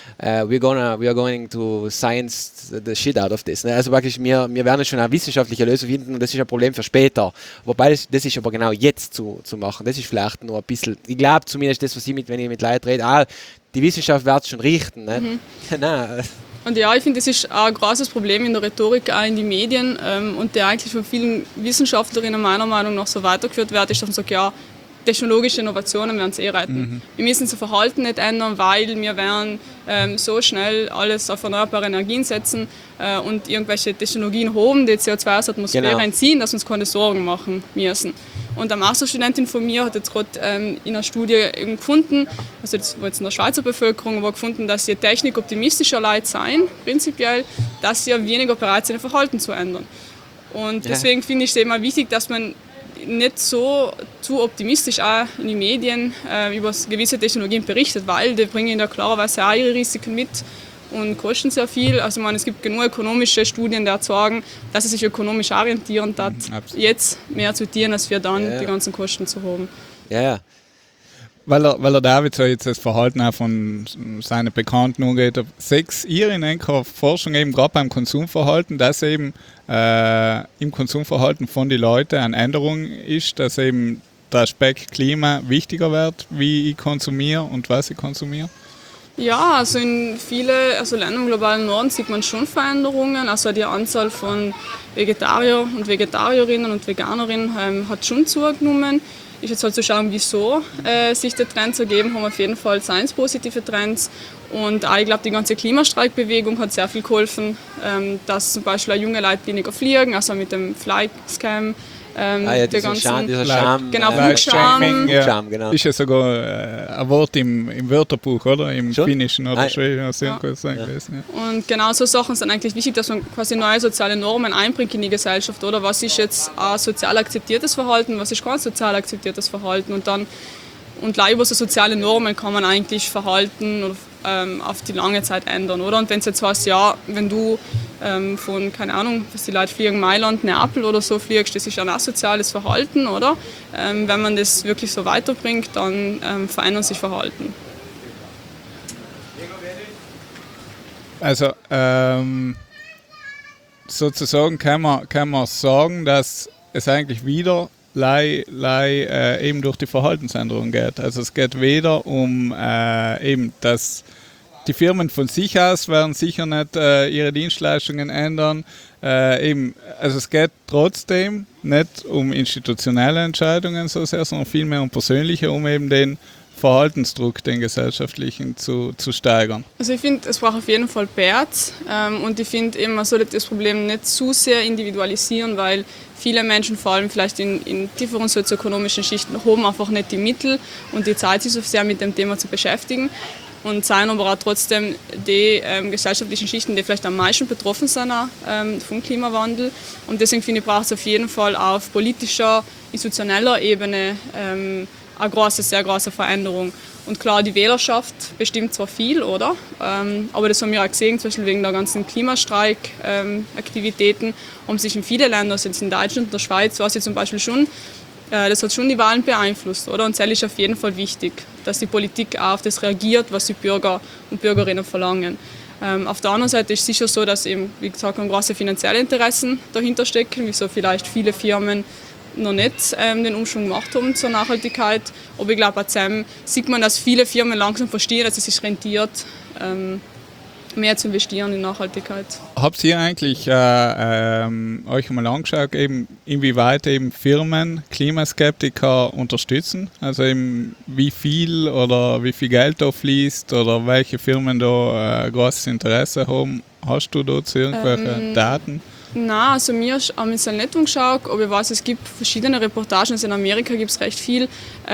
we are going to science the shit out of this. Nicht? Also wirklich, wir werden schon eine wissenschaftliche Lösung finden und das ist ein Problem für später. Wobei das ist aber genau jetzt zu machen. Das ist vielleicht nur ein bisschen, ich glaube zumindest das, was wenn ich mit Leuten rede, die Wissenschaft wird es schon richten. Nicht? Nein. Und ja, ich finde, das ist auch ein großes Problem in der Rhetorik, auch in den Medien und der eigentlich von vielen Wissenschaftlerinnen meiner Meinung nach so weitergeführt wird, ist, dass man sagt, ja, technologische Innovationen werden es retten. Wir müssen unser Verhalten nicht ändern, weil wir werden so schnell alles auf erneuerbare Energien setzen und irgendwelche Technologien haben, die CO2 aus der Atmosphäre entziehen, dass wir uns keine Sorgen machen müssen. Und eine Masterstudentin von mir hat jetzt gerade in einer Studie eben gefunden, also das war jetzt in der Schweizer Bevölkerung, aber gefunden, dass sie technikoptimistischer Leute sein, prinzipiell, dass sie weniger bereit sind, ihr Verhalten zu ändern. Und deswegen finde ich es eben wichtig, dass man nicht so zu optimistisch auch in den Medien über gewisse Technologien berichtet, weil die bringen ja klarerweise auch ihre Risiken mit und kosten sehr viel. Also ich meine, es gibt genug ökonomische Studien, die sagen, dass sie sich ökonomisch orientieren, jetzt mehr zu tun, als wir dann die ganzen Kosten zu haben. Ja. Weil er David so jetzt das Verhalten auch von seinen Bekannten angeht, seht ihr in einer Forschung eben gerade beim Konsumverhalten, dass eben im Konsumverhalten von den Leuten eine Änderung ist, dass eben der Aspekt Klima wichtiger wird, wie ich konsumiere und was ich konsumiere? Ja, also in vielen Ländern im globalen Norden sieht man schon Veränderungen. Also die Anzahl von Vegetarier und Vegetarierinnen und Veganerinnen hat schon zugenommen. Ist jetzt halt zu schauen, wieso sich die Trends ergeben, haben auf jeden Fall science-positive Trends. Und auch, ich glaube, die ganze Klimastreikbewegung hat sehr viel geholfen, dass zum Beispiel auch junge Leute weniger fliegen, also mit dem Fly-Scam. Dieser Scham. Genau, Flugscham. Scham, genau. Ist ja sogar ein Wort im Wörterbuch, oder? Im Finnischen oder Schwedischen. Und genau so Sachen sind eigentlich wichtig, dass man quasi neue soziale Normen einbringt in die Gesellschaft, oder? Was ist jetzt ein sozial akzeptiertes Verhalten, was ist kein sozial akzeptiertes Verhalten? Und dann Und über so soziale Normen kann man eigentlich Verhalten oder, auf die lange Zeit ändern, oder? Und wenn es jetzt heißt, ja, wenn du von, keine Ahnung, was die Leute fliegen, Mailand, Neapel oder so fliegst, das ist ein asoziales Verhalten, oder? Wenn man das wirklich so weiterbringt, dann verändert sich Verhalten. Also sozusagen kann man sagen, dass es eigentlich wieder eben durch die Verhaltensänderung geht. Also es geht weder um eben, dass die Firmen von sich aus werden sicher nicht ihre Dienstleistungen ändern. Also es geht trotzdem nicht um institutionelle Entscheidungen so sehr, sondern vielmehr um persönliche, um eben den Verhaltensdruck, den gesellschaftlichen, zu steigern. Also ich finde, es braucht auf jeden Fall beides. Und ich finde eben, man sollte das Problem nicht zu sehr individualisieren, weil viele Menschen, vor allem vielleicht in tieferen sozioökonomischen Schichten, haben einfach nicht die Mittel und die Zeit, sich so sehr mit dem Thema zu beschäftigen. Und seien aber auch trotzdem die gesellschaftlichen Schichten, die vielleicht am meisten betroffen sind vom Klimawandel. Und deswegen finde ich, braucht es auf jeden Fall auf politischer, institutioneller Ebene eine sehr große Veränderung. Und klar, die Wählerschaft bestimmt zwar viel, oder? Aber das haben wir auch gesehen, zum Beispiel wegen der ganzen Klimastreik-Aktivitäten, haben sich in viele Länder, also jetzt in Deutschland und der Schweiz, war es zum Beispiel schon, das hat schon die Wahlen beeinflusst, oder? Und das ist auf jeden Fall wichtig, dass die Politik auch auf das reagiert, was die Bürger und Bürgerinnen verlangen. Auf der anderen Seite ist es sicher so, dass eben, wie gesagt, große finanzielle Interessen dahinter stecken, wieso vielleicht viele Firmen noch nicht den Umschwung gemacht haben zur Nachhaltigkeit. Aber ich glaube, auch sieht man, dass viele Firmen langsam verstehen, dass es sich rentiert, mehr zu investieren in Nachhaltigkeit. Habt ihr eigentlich euch mal angeschaut, eben, inwieweit eben Firmen Klimaskeptiker unterstützen? Also eben, wie viel Geld da fließt oder welche Firmen da großes Interesse haben? Hast du dazu irgendwelche Daten? Nein, also wir haben uns nicht umgeschaut, aber ich weiß, es gibt verschiedene Reportagen. Also in Amerika gibt es recht viel.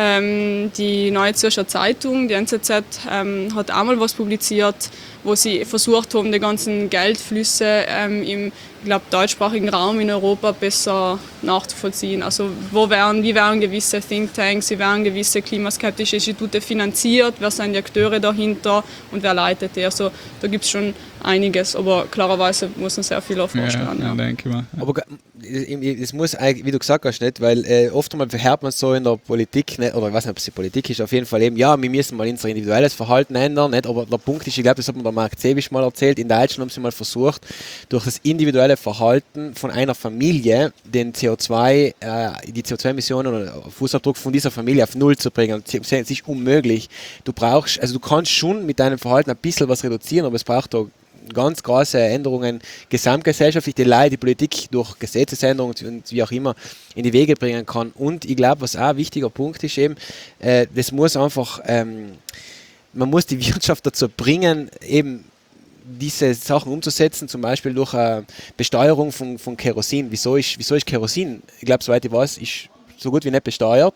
Die Neue Zürcher Zeitung, die NZZ, hat einmal was publiziert, wo sie versucht haben, die ganzen Geldflüsse im deutschsprachigen Raum in Europa besser nachzuvollziehen. Also wie werden gewisse Thinktanks, wie werden gewisse klimaskeptische Institute finanziert, wer sind die Akteure dahinter und wer leitet die. Also da gibt es schon einiges, aber klarerweise muss man sehr viel erforschen. Ja, denke ich mal. Aber es muss eigentlich, wie du gesagt hast, nicht, weil oftmals hört man so in der Politik, nicht, oder ich weiß nicht, ob es die Politik ist, auf jeden Fall eben, ja, wir müssen mal unser individuelles Verhalten ändern, nicht, aber der Punkt ist, ich glaube, das hat mir der Marc Zebisch mal erzählt, in Deutschland haben sie mal versucht, durch das individuelle Verhalten von einer Familie die CO2-Emissionen oder Fußabdruck von dieser Familie auf Null zu bringen. Das ist unmöglich. Du kannst schon mit deinem Verhalten ein bisschen was reduzieren, aber es braucht da ganz große Änderungen gesamtgesellschaftlich, die Politik durch Gesetzesänderungen und wie auch immer in die Wege bringen kann. Und ich glaube, was auch ein wichtiger Punkt ist eben, das muss einfach, man muss die Wirtschaft dazu bringen, eben diese Sachen umzusetzen, zum Beispiel durch Besteuerung von Kerosin. Wieso ist Kerosin, ich glaube, soweit ich weiß, ist so gut wie nicht besteuert.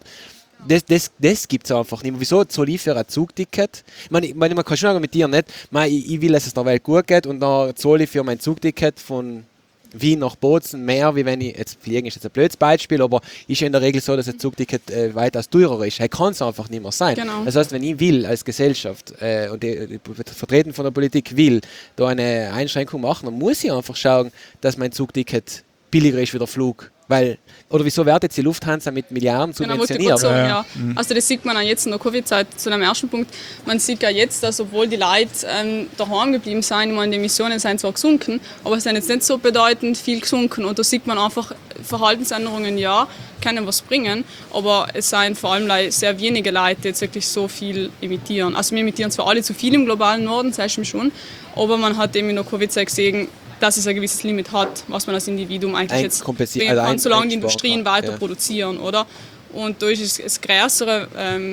Das gibt es einfach nicht mehr. Wieso zahle ich für ein Zugticket? Man kann schon argumentieren, nicht? Ich will, dass es der Welt gut geht und dann zahle ich für mein Zugticket von Wien nach Bozen mehr, wie wenn ich, jetzt fliegen ist jetzt ein blödes Beispiel, aber ist ja in der Regel so, dass ein Zugticket weitaus teurer ist. Das kann es einfach nicht mehr sein. Genau. Das heißt, wenn ich will, als Gesellschaft und die Vertreten von der Politik will, da eine Einschränkung machen, dann muss ich einfach schauen, dass mein Zugticket billiger ist wie der Flug. Oder wieso wird jetzt die Lufthansa mit Milliarden subventioniert? Genau, ja. Also das sieht man auch jetzt in der Covid-Zeit zu dem ersten Punkt. Man sieht ja jetzt, dass obwohl die Leute daheim geblieben sind, die Emissionen sind zwar gesunken, aber es sind jetzt nicht so bedeutend viel gesunken. Und da sieht man einfach, Verhaltensänderungen können was bringen, aber es sind vor allem sehr wenige Leute, die jetzt wirklich so viel emittieren. Also wir emittieren zwar alle zu viel im globalen Norden, das heißt schon, aber man hat eben in der Covid-Zeit gesehen, dass es ein gewisses Limit hat, was man als Individuum eigentlich jetzt bringen kann, solange die Industrien weiter produzieren, oder? Und da ist das größere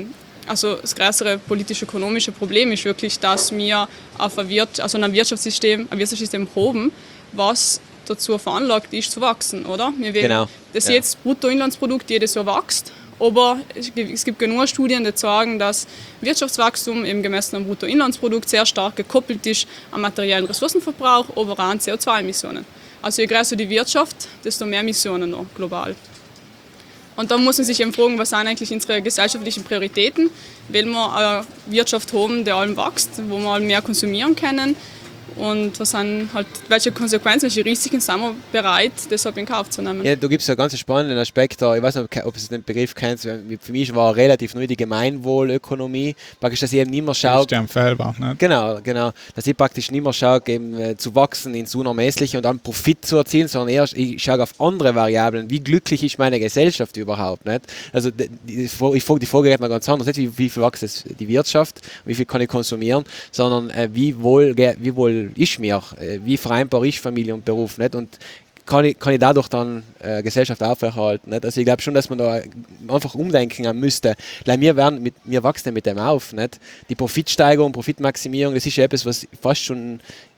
politisch-ökonomische Problem ist wirklich, dass wir auf ein Wirtschaftssystem haben, was dazu veranlagt ist, zu wachsen, oder? Das jetzt Bruttoinlandsprodukt jedes Jahr wächst, aber es gibt genug Studien, die sagen, dass Wirtschaftswachstum eben gemessen am Bruttoinlandsprodukt sehr stark gekoppelt ist am materiellen Ressourcenverbrauch, aber auch an CO2-Emissionen. Also je größer die Wirtschaft, desto mehr Emissionen noch global. Und da muss man sich eben fragen, was sind eigentlich unsere gesellschaftlichen Prioritäten? Will man eine Wirtschaft haben, die allem wächst, wo wir mehr konsumieren können? Und was sind halt, welche Konsequenzen, welche Risiken sind wir bereit, deshalb in Kauf zu nehmen? Ja, da gibt es einen ganz spannenden Aspekt da. Ich weiß nicht, ob du den Begriff kennst. Für mich war relativ neu die Gemeinwohlökonomie. Praktisch, dass ich eben nicht mehr schaue. Ne? Genau. Dass ich praktisch nicht mehr schaue, eben, zu wachsen ins Unermessliche und dann Profit zu erzielen, sondern eher ich schaue auf andere Variablen. Wie glücklich ist meine Gesellschaft überhaupt? Nicht? Also die Frage geht mir ganz anders. Nicht wie viel wächst die Wirtschaft, wie viel kann ich konsumieren, sondern wie wohl ist mir, wie vereinbar ist Familie und Beruf, nicht? Und kann ich dadurch dann Gesellschaft aufrechterhalten, nicht? Also ich glaube schon, dass man da einfach umdenken müsste. Wir wachsen mit dem auf, nicht? Die Profitsteigerung, Profitmaximierung, das ist ja etwas, was fast schon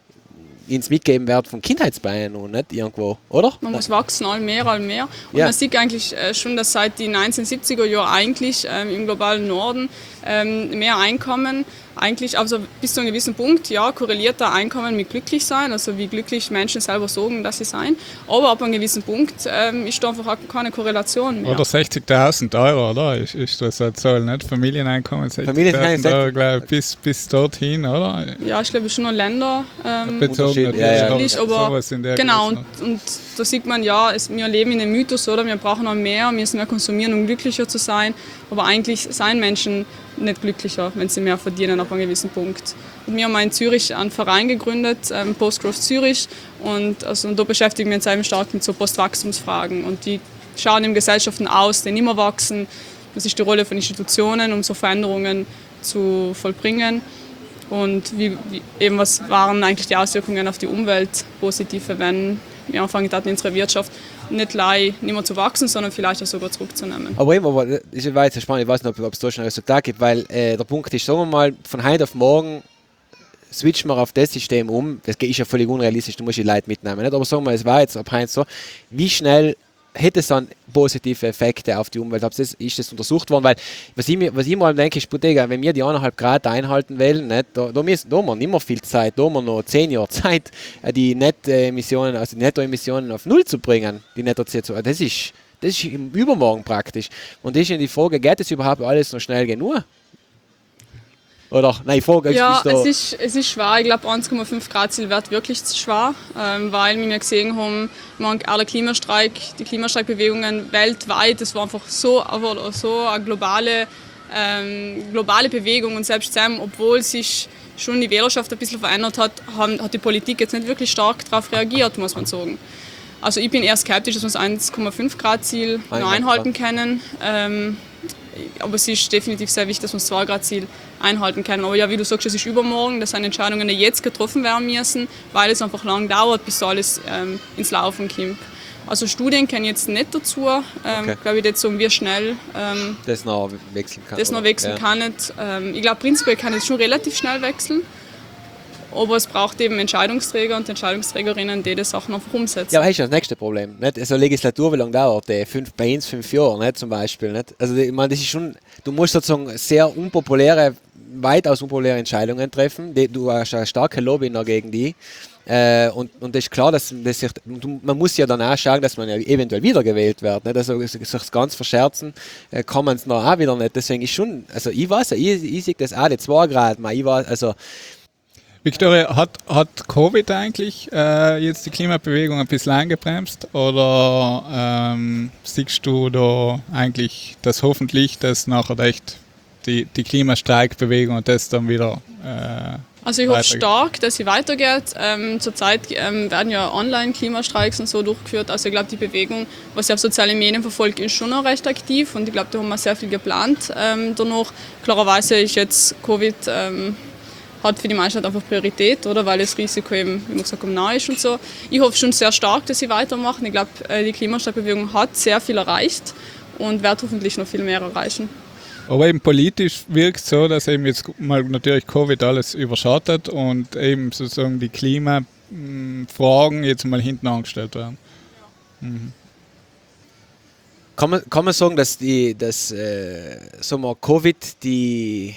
ins Mitgeben wird von Kindheitsbeinen und nicht irgendwo, oder? Man muss wachsen, allmehr. Und man sieht eigentlich schon, dass seit den 1970er Jahren eigentlich im globalen Norden mehr Einkommen eigentlich, also bis zu einem gewissen Punkt, ja, korreliert da Einkommen mit Glücklichsein, also wie glücklich Menschen selber sagen, dass sie sein. Aber ab einem gewissen Punkt ist da einfach auch keine Korrelation mehr. Oder 60.000 Euro, oder? Ist das eine Zahl, nicht? Familieneinkommen 60.000 Euro, glaube ich, bis dorthin, oder? Ja, ich glaube, schon noch Länder bezogen, unterschiedlich, aber sowas in der genau, und da sieht man, ja, wir leben in einem Mythos, oder? Wir brauchen noch mehr, wir müssen mehr konsumieren, um glücklicher zu sein, aber eigentlich seien Menschen nicht glücklicher, wenn sie mehr verdienen ab einem gewissen Punkt. Und wir haben in Zürich einen Verein gegründet, Postgrowth Zürich, und da beschäftigen wir uns eben stark mit so Postwachstumsfragen. Und die schauen in Gesellschaften aus, die nicht mehr wachsen. Das ist die Rolle von Institutionen, um so Veränderungen zu vollbringen. Und was waren eigentlich die Auswirkungen auf die Umwelt positive, wenn wir anfangen hatten in unserer Wirtschaft nicht mehr zu wachsen, sondern vielleicht auch sogar zurückzunehmen. Aber das war jetzt spannend, ich weiß nicht, ob es da schon ein Resultat gibt, weil der Punkt ist, sagen wir mal, von heute auf morgen switchen wir auf das System um. Das ist ja völlig unrealistisch, du musst die Leute mitnehmen. Nicht? Aber sagen wir, es war jetzt ab heute so, wie schnell hätte es dann positive Effekte auf die Umwelt? Ist das untersucht worden? Weil, was ich mal denke, ist, wenn wir die 1,5 Grad einhalten wollen, nicht, da haben wir nicht mehr viel Zeit, da haben wir noch 10 Jahre Zeit, die Nettoemissionen auf Null zu bringen, die Netto-CO2. Das ist im Übermorgen praktisch. Und das ist ja die Frage, geht das überhaupt alles noch schnell genug? Oder? Nein, die Frage ist es ist schwer. Ich glaube, 1,5 Grad Ziel wird wirklich schwer, weil wir gesehen haben, die Klimastreikbewegungen weltweit, das war einfach so eine globale Bewegung, und selbst dann, obwohl sich schon die Wählerschaft ein bisschen verändert hat, hat die Politik jetzt nicht wirklich stark darauf reagiert, muss man sagen. Also ich bin eher skeptisch, dass wir das 1,5 Grad Ziel noch einhalten können. Aber es ist definitiv sehr wichtig, dass wir das 2 Grad Ziel einhalten können. Aber ja, wie du sagst, es ist übermorgen, das sind Entscheidungen, die jetzt getroffen werden müssen, weil es einfach lang dauert, bis so alles ins Laufen kommt. Also Studien kenne ich jetzt nicht dazu, glaube ich, jetzt so, wie schnell das noch wechseln kann. Ich glaube, prinzipiell kann es schon relativ schnell wechseln. Aber es braucht eben Entscheidungsträger und Entscheidungsträgerinnen, die das Sachen einfach umsetzen. Ja, aber das ist das nächste Problem. Nicht? Also Legislatur, wie lange dauert die? 5 Jahre, nicht, zum Beispiel. Nicht? Also ich meine, das ist schon, du musst sozusagen sehr weitaus unpopuläre Entscheidungen treffen. Du hast eine starke Lobby noch gegen die. Und das ist klar, man muss ja dann auch schauen, dass man ja eventuell wiedergewählt wird. Nicht? Also sich ganz verscherzen kann man es noch auch wieder nicht. Deswegen ist schon, also ich weiß, ich sehe das auch, die 2 Grad, Victoria, hat Covid eigentlich jetzt die Klimabewegung ein bisschen eingebremst, oder siehst du da eigentlich, dass hoffentlich das nachher echt die Klimastreikbewegung und das dann wieder also ich hoffe stark, dass sie weitergeht. Zurzeit werden ja Online-Klimastreiks und so durchgeführt. Also ich glaube, die Bewegung, was ich auf sozialen Medien verfolgt, ist schon noch recht aktiv, und ich glaube, da haben wir sehr viel geplant danach. Klarerweise ist jetzt Covid hat für die meisten einfach Priorität, oder? Weil das Risiko eben, wie man gesagt hat, nah ist und so. Ich hoffe schon sehr stark, dass sie weitermachen. Ich glaube, die Klimastreikbewegung hat sehr viel erreicht und wird hoffentlich noch viel mehr erreichen. Aber eben politisch wirkt es so, dass eben jetzt mal natürlich Covid alles überschattet und eben sozusagen die Klimafragen jetzt mal hinten angestellt werden. Mhm. Kann man sagen, dass Covid die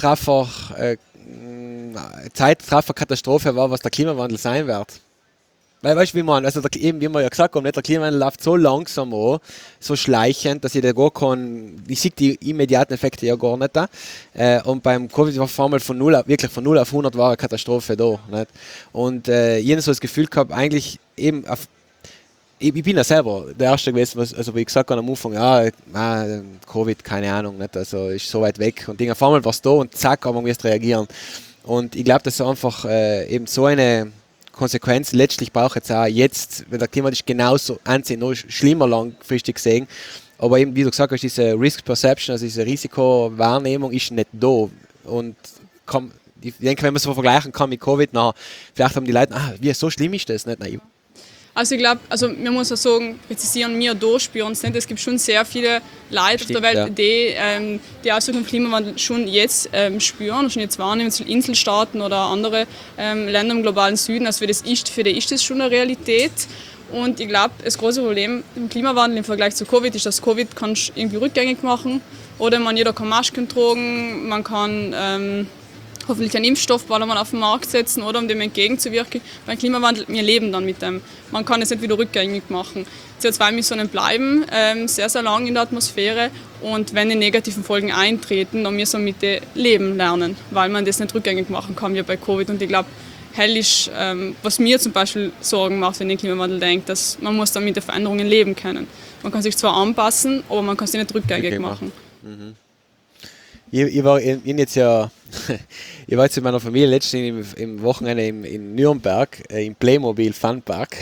Zeitraffer-Katastrophe war, was der Klimawandel sein wird? Weil, weißt du, wie man, also eben, wie wir ja gesagt haben, nicht, der Klimawandel läuft so langsam an, so schleichend, dass ich da gar ich sehe die immediaten Effekte ja gar nicht da. Und beim Covid war vor allem wirklich von 0 auf 100 war eine Katastrophe da. Nicht? Und jeder so das Gefühl gehabt, eigentlich eben ich bin ja selber der Erste gewesen, also wie ich gesagt habe am Anfang, Covid, keine Ahnung, nicht, also ist so weit weg und Dinge, auf einmal war es da und zack, aber man muss reagieren. Und ich glaube, das ist einfach eben so eine Konsequenz. Letztlich braucht es auch jetzt, wenn der Klima ist genauso ansehen, noch schlimmer langfristig gesehen. Aber eben, wie du gesagt hast, diese Risk Perception, also diese Risikowahrnehmung ist nicht da. Und ich denke, wenn man es so vergleichen kann mit Covid, vielleicht haben die Leute, wie so schlimm ist das nicht? Nein. Also ich glaube, man muss auch sagen, präzisieren, wir da spüren es nicht. Es gibt schon sehr viele Leute auf der Welt, die Auswirkungen vom Klimawandel schon jetzt spüren, schon jetzt wahrnehmen, zum Inselstaaten oder andere Länder im globalen Süden. Also für die ist das schon eine Realität. Und ich glaube, das große Problem im Klimawandel im Vergleich zu Covid ist, dass Covid kannst irgendwie rückgängig machen. Oder jeder kann Masken tragen, man kann hoffentlich einen Impfstoff bald einmal auf den Markt setzen, oder um dem entgegenzuwirken. Beim Klimawandel, wir leben dann mit dem. Man kann es nicht wieder rückgängig machen. CO2-Emissionen bleiben sehr, sehr lang in der Atmosphäre und wenn die negativen Folgen eintreten, dann müssen wir mit dem leben lernen, weil man das nicht rückgängig machen kann wie bei Covid. Und ich glaube, hell ist, was mir zum Beispiel Sorgen macht, wenn ich den Klimawandel denke, dass man muss dann mit den Veränderungen leben können. Man kann sich zwar anpassen, aber man kann sie nicht rückgängig machen. Mhm. Ich war jetzt mit meiner Familie letztens im Wochenende in Nürnberg, im Playmobil Funpark.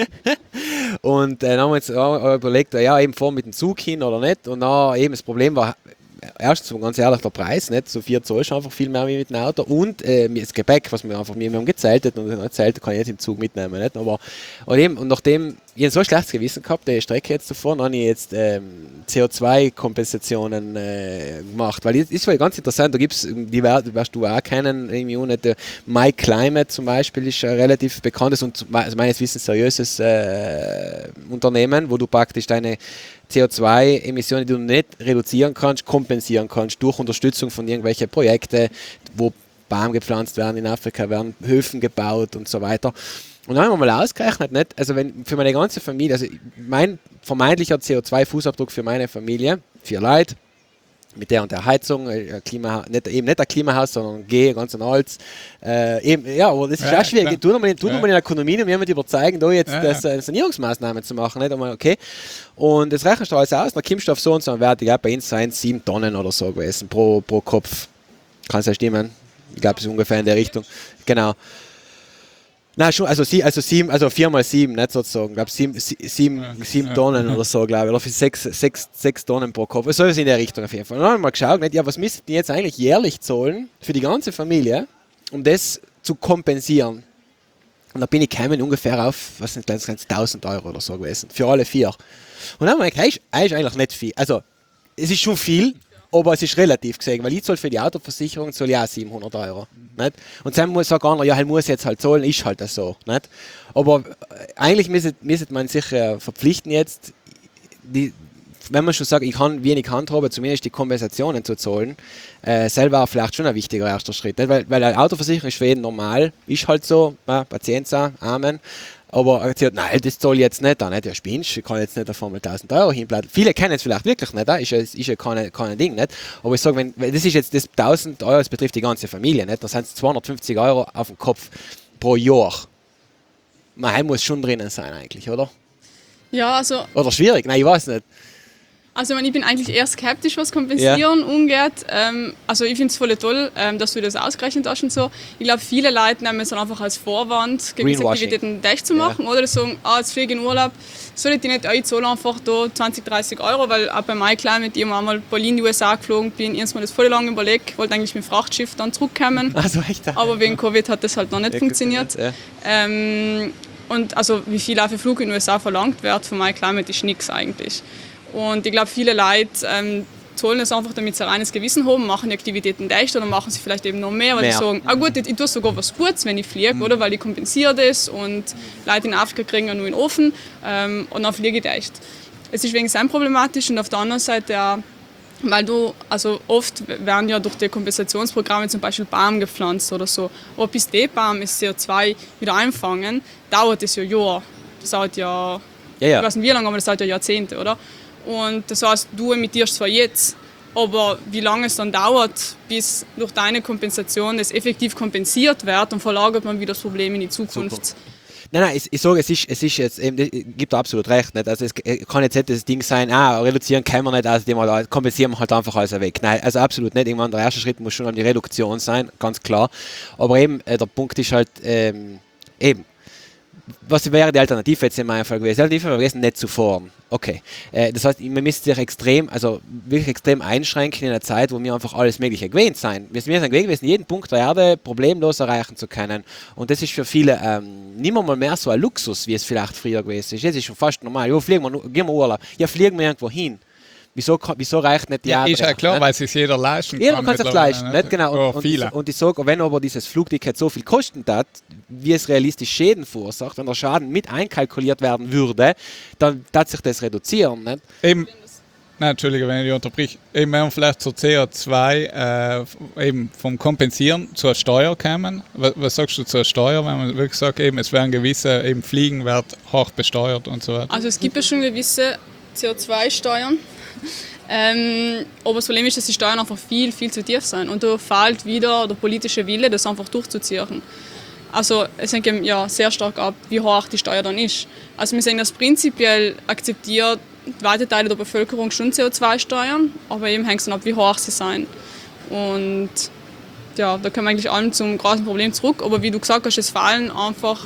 Und dann haben wir uns überlegt, eben fahren mit dem Zug hin oder nicht. Und dann eben das Problem war, erstens ganz ehrlich der Preis, nicht? So 4 Zoll ist einfach viel mehr wie mit dem Auto. Und das Gepäck, was wir haben gezeltet und gezeltet kann ich nicht im Zug mitnehmen. Nicht? Und nachdem ich so ein schlechtes Gewissen gehabt, die Strecke jetzt davor, habe ich jetzt CO2-Kompensationen gemacht. Weil das ist ganz interessant, da gibt es, die wirst du auch kennen, irgendwie My Climate zum Beispiel ist ein relativ bekanntes und meines Wissens seriöses Unternehmen, wo du praktisch deine CO2-Emissionen, die du nicht reduzieren kannst, kompensieren kannst durch Unterstützung von irgendwelchen Projekten, wo Bäume gepflanzt werden in Afrika, werden Höfen gebaut und so weiter. Und dann haben wir mal ausgerechnet, nicht? Also wenn für meine ganze Familie, also mein vermeintlicher CO2-Fußabdruck für meine Familie, 4 Leute, mit der und der Heizung, nicht ein Klimahaus, sondern ganz ein altes. Aber das ist auch schwierig. Tu nochmal in der Ökonomie und wir müssen überzeugen, da jetzt Sanierungsmaßnahmen zu machen. Nicht? Einmal, okay. Und das rechnest du alles aus, dann kommst du auf so und so einen Wert, ich glaube bei uns seien 7 Tonnen oder so gewesen pro Kopf. Kann es ja stimmen? Ich glaube, es ist ungefähr in der Richtung. Genau. Nein, schon, also 4 mal 7, nicht sozusagen. Ich glaube 7 Tonnen oder so, glaube ich. Oder für 6 Tonnen pro Kopf. So ist in der Richtung auf jeden Fall. Und dann haben wir mal geschaut, nicht? Was müssten die jetzt eigentlich jährlich zahlen für die ganze Familie, um das zu kompensieren? Und da bin ich gekommen ungefähr auf, 1.000 Euro oder so gewesen. Für alle 4. Und dann haben wir gedacht, ist eigentlich nicht viel. Also, es ist schon viel. Aber es ist relativ gesehen, weil ich zahle für die Autoversicherung auch 700 Euro. Nicht? Und dann sagt einer, er muss jetzt halt zahlen, ist halt das so. Nicht? Aber eigentlich müsste man sich verpflichten jetzt, wenn man schon sagt, ich kann wenig handhaben, zumindest die Kompensationen zu zahlen, selber vielleicht schon ein wichtiger erster Schritt. Nicht? Weil eine Autoversicherung ist für jeden normal, ist halt so, Pazienza, Amen. Aber er sagt, nein, das zahle ich jetzt nicht, nicht, ja spinnst, ich kann jetzt nicht auf einmal 1.000 Euro hinbleiben. Viele kennen es vielleicht wirklich nicht, ist ja kein Ding, nicht? Aber ich sage, das ist jetzt das 1.000 Euro, das betrifft die ganze Familie, nicht? Da sind es 250 Euro auf den Kopf pro Jahr. Man muss schon drinnen sein eigentlich, oder? Ja, also... Oder schwierig? Nein, ich weiß nicht. Also ich bin eigentlich eher skeptisch, was Kompensieren angeht. Also ich finde es voll toll, dass du das ausgerechnet hast und so. Ich glaube, viele Leute nehmen es dann einfach als Vorwand, gewisse Aktivitäten dicht zu machen. Oder sagen, jetzt fliege ich in Urlaub, soll ich nicht, ich zahle einfach da 20, 30 Euro, weil auch bei My Climate, ich einmal in Berlin, in die USA geflogen bin, erstmal das voll lange überlegt, wollte eigentlich mit dem Frachtschiff dann zurückkommen. Also echt? Aber wegen Covid hat das halt noch nicht funktioniert. Und also wie viel auch für Flug in den USA verlangt wird von My Climate ist nichts eigentlich. Und ich glaube, viele Leute zahlen es einfach, damit sie ein reines Gewissen haben, machen die Aktivitäten dicht oder machen sie vielleicht eben noch mehr, weil sie sagen, gut, ich tue sogar was Gutes, wenn ich fliege, oder? Weil ich kompensiere das und Leute in Afrika kriegen ja nur einen Ofen und dann fliege ich dicht. Es ist wegen sein problematisch und auf der anderen Seite auch Weil also oft werden ja durch die Kompensationsprogramme zum Beispiel Bäume gepflanzt oder so. Aber bis die Bäume das CO2 wieder einfangen, dauert es ja Jahre. Das dauert ja, ich weiß nicht wie lange, aber das dauert ja Jahrzehnte, oder? Und das heißt, du emittierst zwar jetzt, aber wie lange es dann dauert, bis durch deine Kompensation das effektiv kompensiert wird, und verlagert man wieder das Problem in die Zukunft. Nein, ich sage, es ist jetzt, gibt da absolut recht, nicht? Also es kann jetzt nicht das Ding sein, reduzieren können wir nicht, also kompensieren wir halt einfach alles weg. Nein, also absolut nicht. Irgendwann der erste Schritt muss schon die Reduktion sein, ganz klar. Aber eben, der Punkt ist halt, was wäre die Alternative jetzt in meinem Fall gewesen? Die Alternative wäre gewesen, nicht zu fahren. Okay. Das heißt, man müsste sich wirklich extrem einschränken in einer Zeit, wo wir einfach alles Mögliche gewöhnt sein. Wir sind gewöhnt gewesen, jeden Punkt der Erde problemlos erreichen zu können. Und das ist für viele nicht mehr so ein Luxus, wie es vielleicht früher gewesen ist. Jetzt ist schon fast normal. Ja, gehen wir Urlaub. Ja, fliegen wir irgendwo hin. Wieso reicht nicht die Ja, ist ja klar, weil es sich jeder leisten kann. Jeder kann es sich leisten, nicht? Genau. Viele. Und ich sage, wenn aber dieses Flugticket so viel kosten hat, wie es realistisch Schäden verursacht, wenn der Schaden mit einkalkuliert werden würde, dann wird sich das reduzieren. Nicht? Eben, Entschuldige, wenn ich dich unterbrich. Eben, wenn wir vielleicht zur CO2 eben vom Kompensieren zur Steuer kommen. Was sagst du zur Steuer, wenn man wirklich sagt, eben, es werden gewisse Fliegen wird hoch besteuert und so weiter? Also es gibt ja schon gewisse CO2-Steuern. Aber das Problem ist, dass die Steuern einfach viel, viel zu tief sind. Und da fehlt wieder der politische Wille, das einfach durchzuziehen. Also es hängt ja sehr stark ab, wie hoch die Steuer dann ist. Also wir sehen, dass prinzipiell akzeptiert weite Teile der Bevölkerung schon CO2-Steuern, aber eben hängt es dann ab, wie hoch sie sind. Und ja, da kommen wir eigentlich allem zum großen Problem zurück. Aber wie du gesagt hast, es fehlen einfach...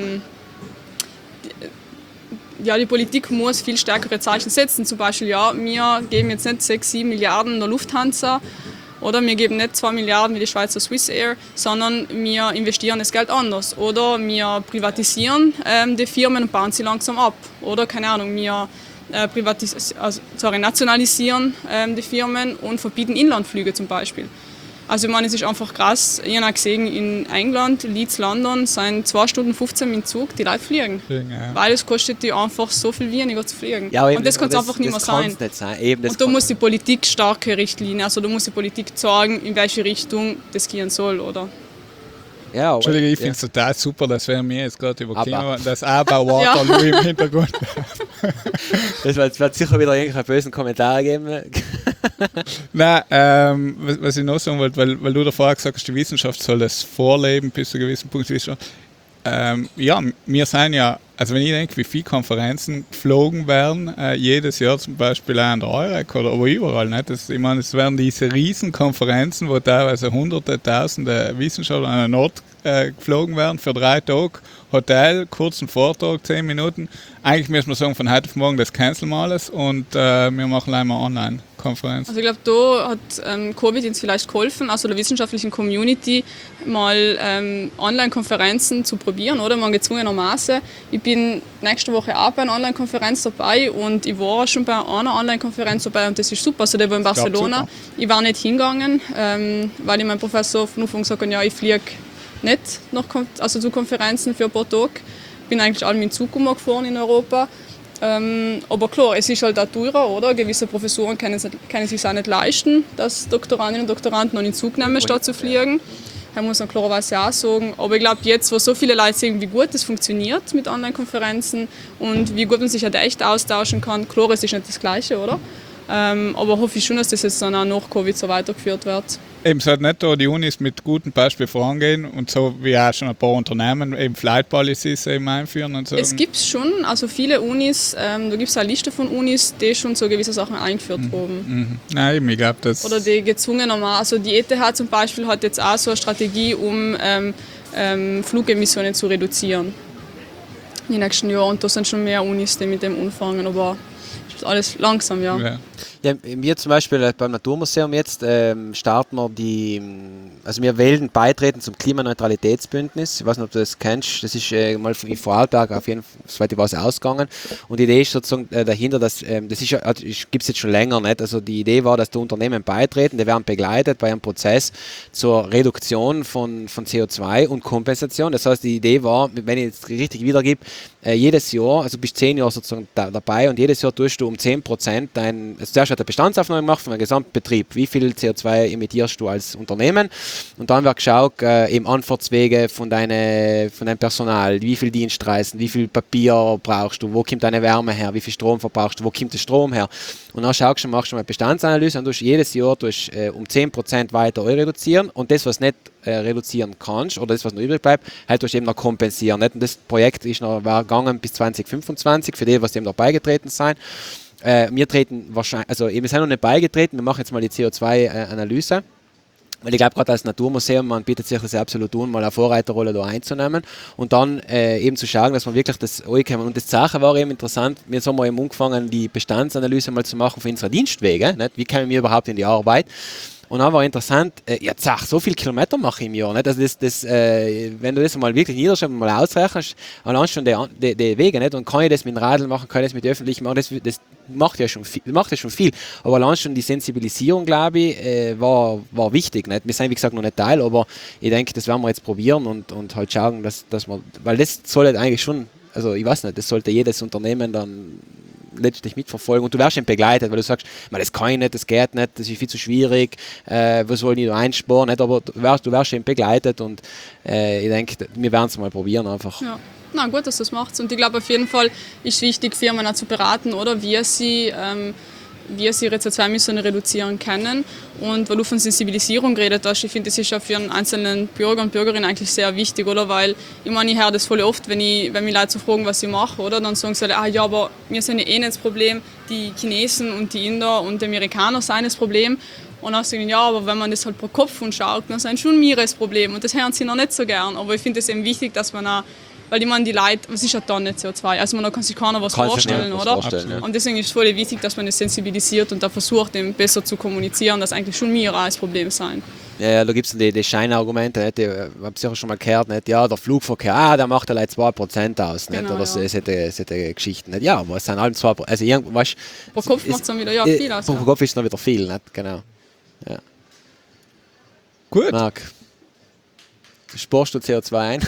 die Politik muss viel stärkere Zeichen setzen. Zum Beispiel, wir geben jetzt nicht 6-7 Milliarden der Lufthansa oder wir geben nicht 2 Milliarden wie die Schweizer Swissair, sondern wir investieren das Geld anders. Oder wir privatisieren die Firmen und bauen sie langsam ab. Oder, keine Ahnung, wir nationalisieren die Firmen und verbieten Inlandflüge zum Beispiel. Also ich meine, es ist einfach krass. Ich habe auch gesehen, in England, Leeds, London, sind 2 Stunden 15 mit dem Zug, die Leute fliegen. Ja. Weil es kostet die einfach so viel weniger zu fliegen. Ja, und das kann es einfach nicht mehr sein. Eben, und da muss die Politik starke Richtlinien, also da muss die Politik sagen, in welche Richtung das gehen soll, oder? Ja, Entschuldige, ich finde es total super, dass wir mir jetzt gerade über Kino das Aber Waterloo im Hintergrund. Es wird sicher wieder irgendwelche bösen Kommentare geben. Nein, was ich noch sagen wollte, weil du davor gesagt hast, die Wissenschaft soll das vorleben bis zu einem gewissen Punkt. Ja, wir sind ja, also wenn ich denke, wie viele Konferenzen geflogen werden, jedes Jahr zum Beispiel auch an der EUREC oder aber überall, nicht? Ich meine, es werden diese Riesenkonferenzen, wo teilweise Hunderte, Tausende Wissenschaftler an den Ort geflogen werden für 3 Tage, Hotel, kurzen Vortrag, 10 Minuten. Eigentlich müssen wir sagen, von heute auf morgen, das canceln wir alles und wir machen einmal Online-Konferenz. Also ich glaube, da hat Covid uns vielleicht geholfen, also der wissenschaftlichen Community mal Online-Konferenzen zu probieren, oder? Man gezwungenermaßen. Ich bin nächste Woche auch bei einer Online-Konferenz dabei und ich war schon bei einer Online-Konferenz dabei und das ist super. Also der war in Barcelona. Ich war nicht hingegangen, weil ich meinem Professor von Anfang gesagt habe, ja, ich fliege nicht zu Konferenzen für ein paar Tage. Ich bin eigentlich alle mit dem Zug gefahren in Europa. Aber klar, es ist halt auch teurer, oder? Gewisse Professoren können sich auch nicht leisten, dass Doktorandinnen und Doktoranden noch in den Zug nehmen, statt zu fliegen. Das muss man klarerweise auch sagen. Aber ich glaube, jetzt, wo so viele Leute sehen, wie gut das funktioniert mit Online-Konferenzen und wie gut man sich halt echt austauschen kann, klar, es ist nicht das Gleiche, oder? Aber hoffe ich schon, dass das jetzt dann auch nach Covid so weitergeführt wird. Eben, sollte nicht da die Unis mit gutem Beispiel vorangehen und so wie auch schon ein paar Unternehmen eben Flight Policies eben einführen und so. Es gibt es schon, also viele Unis, da gibt es eine Liste von Unis, die schon so gewisse Sachen eingeführt haben. Nein, eben, ich glaube, das... Oder die gezwungenermaßen, also die ETH zum Beispiel hat jetzt auch so eine Strategie, um Flugemissionen zu reduzieren in den nächsten Jahren und da sind schon mehr Unis, die mit dem anfangen, aber alles langsam, ja. Ja, wir zum Beispiel beim Naturmuseum jetzt starten wir also wir wählen beitreten zum Klimaneutralitätsbündnis. Ich weiß nicht, ob du das kennst. Das ist mal in Vorarlberg auf jeden Fall, soweit ich weiß, ausgegangen. Und die Idee ist sozusagen dahinter, dass das gibt es jetzt schon länger nicht. Also die Idee war, dass die Unternehmen beitreten, die werden begleitet bei einem Prozess zur Reduktion von CO2 und Kompensation. Das heißt, die Idee war, wenn ich jetzt richtig wiedergebe, jedes Jahr, also bis 10 Jahre sozusagen dabei und jedes Jahr tust du um 10% zuerst zuerst eine Bestandsaufnahme gemacht von einem Gesamtbetrieb. Wie viel CO2 emittierst du als Unternehmen? Und dann wird geschaut, eben Antwortwege von deinem Personal, wie viel Dienstreisen, wie viel Papier brauchst du, wo kommt deine Wärme her, wie viel Strom verbrauchst du, wo kommt der Strom her? Und dann machst du eine Bestandsanalyse und du jedes Jahr um 10% weiter reduzieren und das, was nicht reduzieren kannst oder das, was noch übrig bleibt, halt eben noch kompensieren. Nicht? Und das Projekt war gegangen bis 2025 für die, was dem noch beigetreten sind. Wir treten wahrscheinlich, also wir sind noch nicht beigetreten, wir machen jetzt mal die CO2-Analyse. Weil ich glaube, gerade als Naturmuseum, man bietet sich das absolut an, mal eine Vorreiterrolle da einzunehmen und dann eben zu schauen, dass man wirklich das ankommen. Und das Sache war eben interessant, wir haben eben angefangen, die Bestandsanalyse mal zu machen für unsere Dienstwege. Nicht? Wie kommen wir überhaupt in die Arbeit? Und dann war interessant, so viele Kilometer mache ich im Jahr. Nicht? Also wenn du das mal wirklich niederschreibst und mal ausrechnest, allein schon die Wege, nicht? Und kann ich das mit dem Radl machen, kann ich das mit öffentlichen machen, das macht ja schon viel. Aber allein schon die Sensibilisierung, glaube ich, war wichtig. Nicht? Wir sind, wie gesagt, noch nicht Teil, aber ich denke, das werden wir jetzt probieren und halt schauen, dass wir, weil das sollte eigentlich schon, also ich weiß nicht, das sollte jedes Unternehmen dann letztlich mitverfolgen und du wirst eben begleitet, weil du sagst, das kann ich nicht, das geht nicht, das ist viel zu schwierig, was soll ich da einsparen, nicht? Aber du wirst eben begleitet und ich denke, wir werden es mal probieren einfach. Ja. Na gut, dass du das machst und ich glaube auf jeden Fall ist wichtig, Firmen auch zu beraten, oder wie sie ihre CO2-Emissionen reduzieren können. Und weil du von Sensibilisierung geredet hast, ich finde, das ist ja für einen einzelnen Bürger und Bürgerin eigentlich sehr wichtig, oder? Weil ich meine, ich höre das voll oft, wenn mich Leute so fragen, was ich mache, oder? Dann sagen sie halt, ja, aber wir sind ja eh nicht das Problem, die Chinesen und die Inder und die Amerikaner sind das Problem. Und dann sagen sie, ja, aber wenn man das halt pro Kopf anschaut, dann sind schon wir das Problem. Und das hören sie noch nicht so gern. Aber ich finde es eben wichtig, dass man auch, weil ich meine, die Leute, was ist ja dann nicht CO2? Also man kann sich keiner was vorstellen, oder? Ja. Und deswegen ist es voll wichtig, dass man das sensibilisiert und da versucht, dem besser zu kommunizieren, dass eigentlich schon wir auch das Problem sein. Ja, da gibt es die Scheinargumente, ich habe sicher schon mal gehört, nicht? Ja, der Flugverkehr, der macht allein 2% aus, nicht? Genau, oder solche Geschichten. Nicht? Ja, aber es sind alle 2%. Also pro Kopf macht es dann wieder viel aus. Pro Kopf ist es dann wieder viel, nicht? Genau. Ja. Gut. Marc, sparst du CO2 ein?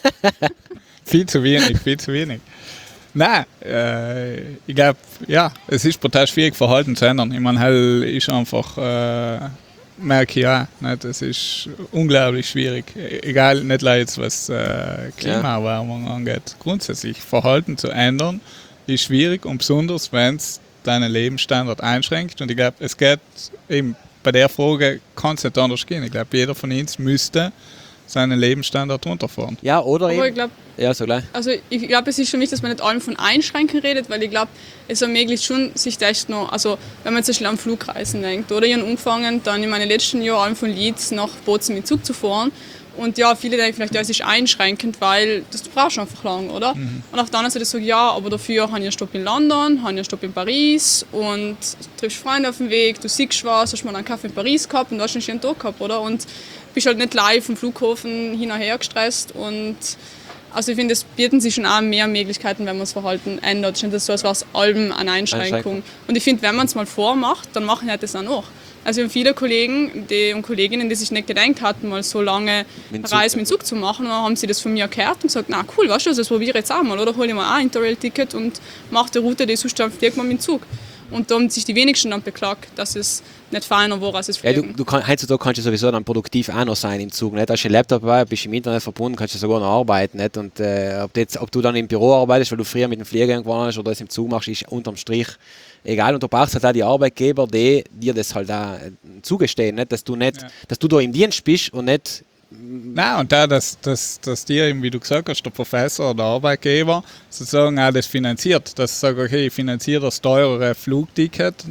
Viel zu wenig. Nein, ich glaube, ja, es ist brutal schwierig, Verhalten zu ändern. Ich meine, hell ist einfach, merke ich auch, nicht? Es ist unglaublich schwierig. Egal, nicht nur jetzt, was Klimaerwärmung angeht. Grundsätzlich, Verhalten zu ändern ist schwierig und besonders, wenn es deinen Lebensstandard einschränkt. Und ich glaube, es geht eben bei der Frage, kann es nicht anders gehen. Ich glaube, jeder von uns müsste seinen Lebensstandard runterfahren. Ja, oder aber eben. ich glaub, ja, so gleich. Also ich glaube, es ist schon wichtig, dass man nicht allem von Einschränken redet, weil ich glaube, es ermöglicht schon, sich das noch, also wenn man zum Beispiel an Flugreisen denkt, oder? Ich habe angefangen, dann in meinen letzten Jahren allem von Leeds nach Bozen mit Zug zu fahren. Und ja, viele denken vielleicht, ja, es ist einschränkend, weil du brauchst einfach lang, oder? Mhm. Und auf der anderen Seite sage ich, ja, aber dafür habe ich einen Stopp in London, habe ich einen Stopp in Paris und du triffst Freunde auf dem Weg, du siehst was, hast mal einen Kaffee in Paris gehabt und du hast einen schönen Tag gehabt, oder? Und bist halt nicht live vom Flughafen hin und her gestresst und also ich finde, es bieten sich schon auch mehr Möglichkeiten, wenn man das Verhalten ändert. Es ist nicht so, als wäre es allem eine Einschränkung. Und ich finde, wenn man es mal vormacht, dann machen halt das auch noch. Also wir haben viele Kollegen und Kolleginnen, die sich nicht gedacht hatten, mal so lange Reise mit Zug zu machen. Und dann haben sie das von mir gehört und gesagt, na cool, weißt du, das probiere ich jetzt auch mal. Oder hole ich mal ein Interrail-Ticket und mache die Route, die sonst fliegt man mit dem Zug. Und da haben sich die wenigsten dann beklagt, dass es nicht feiner war als es Fliegen. Ja, heutzutage kannst du sowieso dann produktiv auch noch sein im Zug. Nicht? Da hast du einen Laptop dabei, bist im Internet verbunden, kannst du sogar noch arbeiten. Nicht? Und ob du dann im Büro arbeitest, weil du früher mit dem Flieger irgendwann warst oder das im Zug machst, ist unterm Strich egal. Und du brauchst halt auch die Arbeitgeber, die dir das halt auch zugestehen. Nicht? Dass du da im Dienst bist und nicht. Nein, und da, dass dir, eben, wie du gesagt hast, der Professor oder der Arbeitgeber sozusagen auch das finanziert. Dass sagt, okay, ich finanziere das teurere Zugticket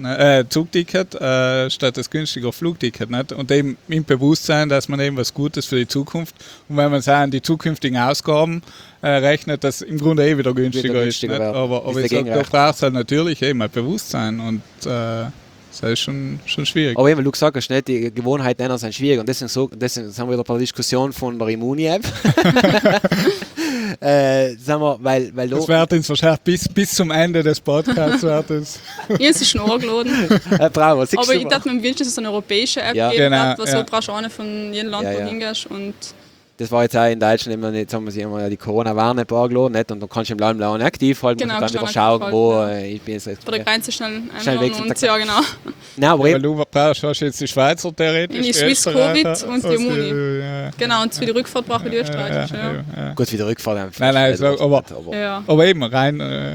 statt das günstigere Flugticket. Nicht? Und eben im Bewusstsein, dass man eben was Gutes für die Zukunft und wenn man an die zukünftigen Ausgaben rechnet, dass im Grunde wieder günstiger ist. Nicht? Aber ich sage, da braucht es halt natürlich eben ein Bewusstsein und das ist schon schwierig. Aber eben, weil du gesagt hast, nicht, die Gewohnheiten sind schwierig und deswegen sind wir wieder bei der Diskussion von der Immuni-App. Weil das wird uns wahrscheinlich bis zum Ende des Podcasts Jetzt ist schon angeladen. Aber ich dachte, man wünscht, dass es eine europäische App gibt, so brauchst du eine von jedem Land, wo du hingehst. Und das war jetzt auch in Deutschland immer nicht, sagen wir sich immer die Corona-Warn-App angeladen, nicht? Und dann kannst du im Land auch aktiv halten Genau, und dann wieder schauen, wo ich bin. Bei der Grenze schnell weg und ja, genau. Nein, aber Weil du brauchst jetzt die Schweizer theoretisch. In die Swiss Covid und die Muni. Genau, und für die Rückfahrt brauche ich die Österreichische. Ja. Gut, für die Rückfahrt. Nein, Ja. aber eben rein,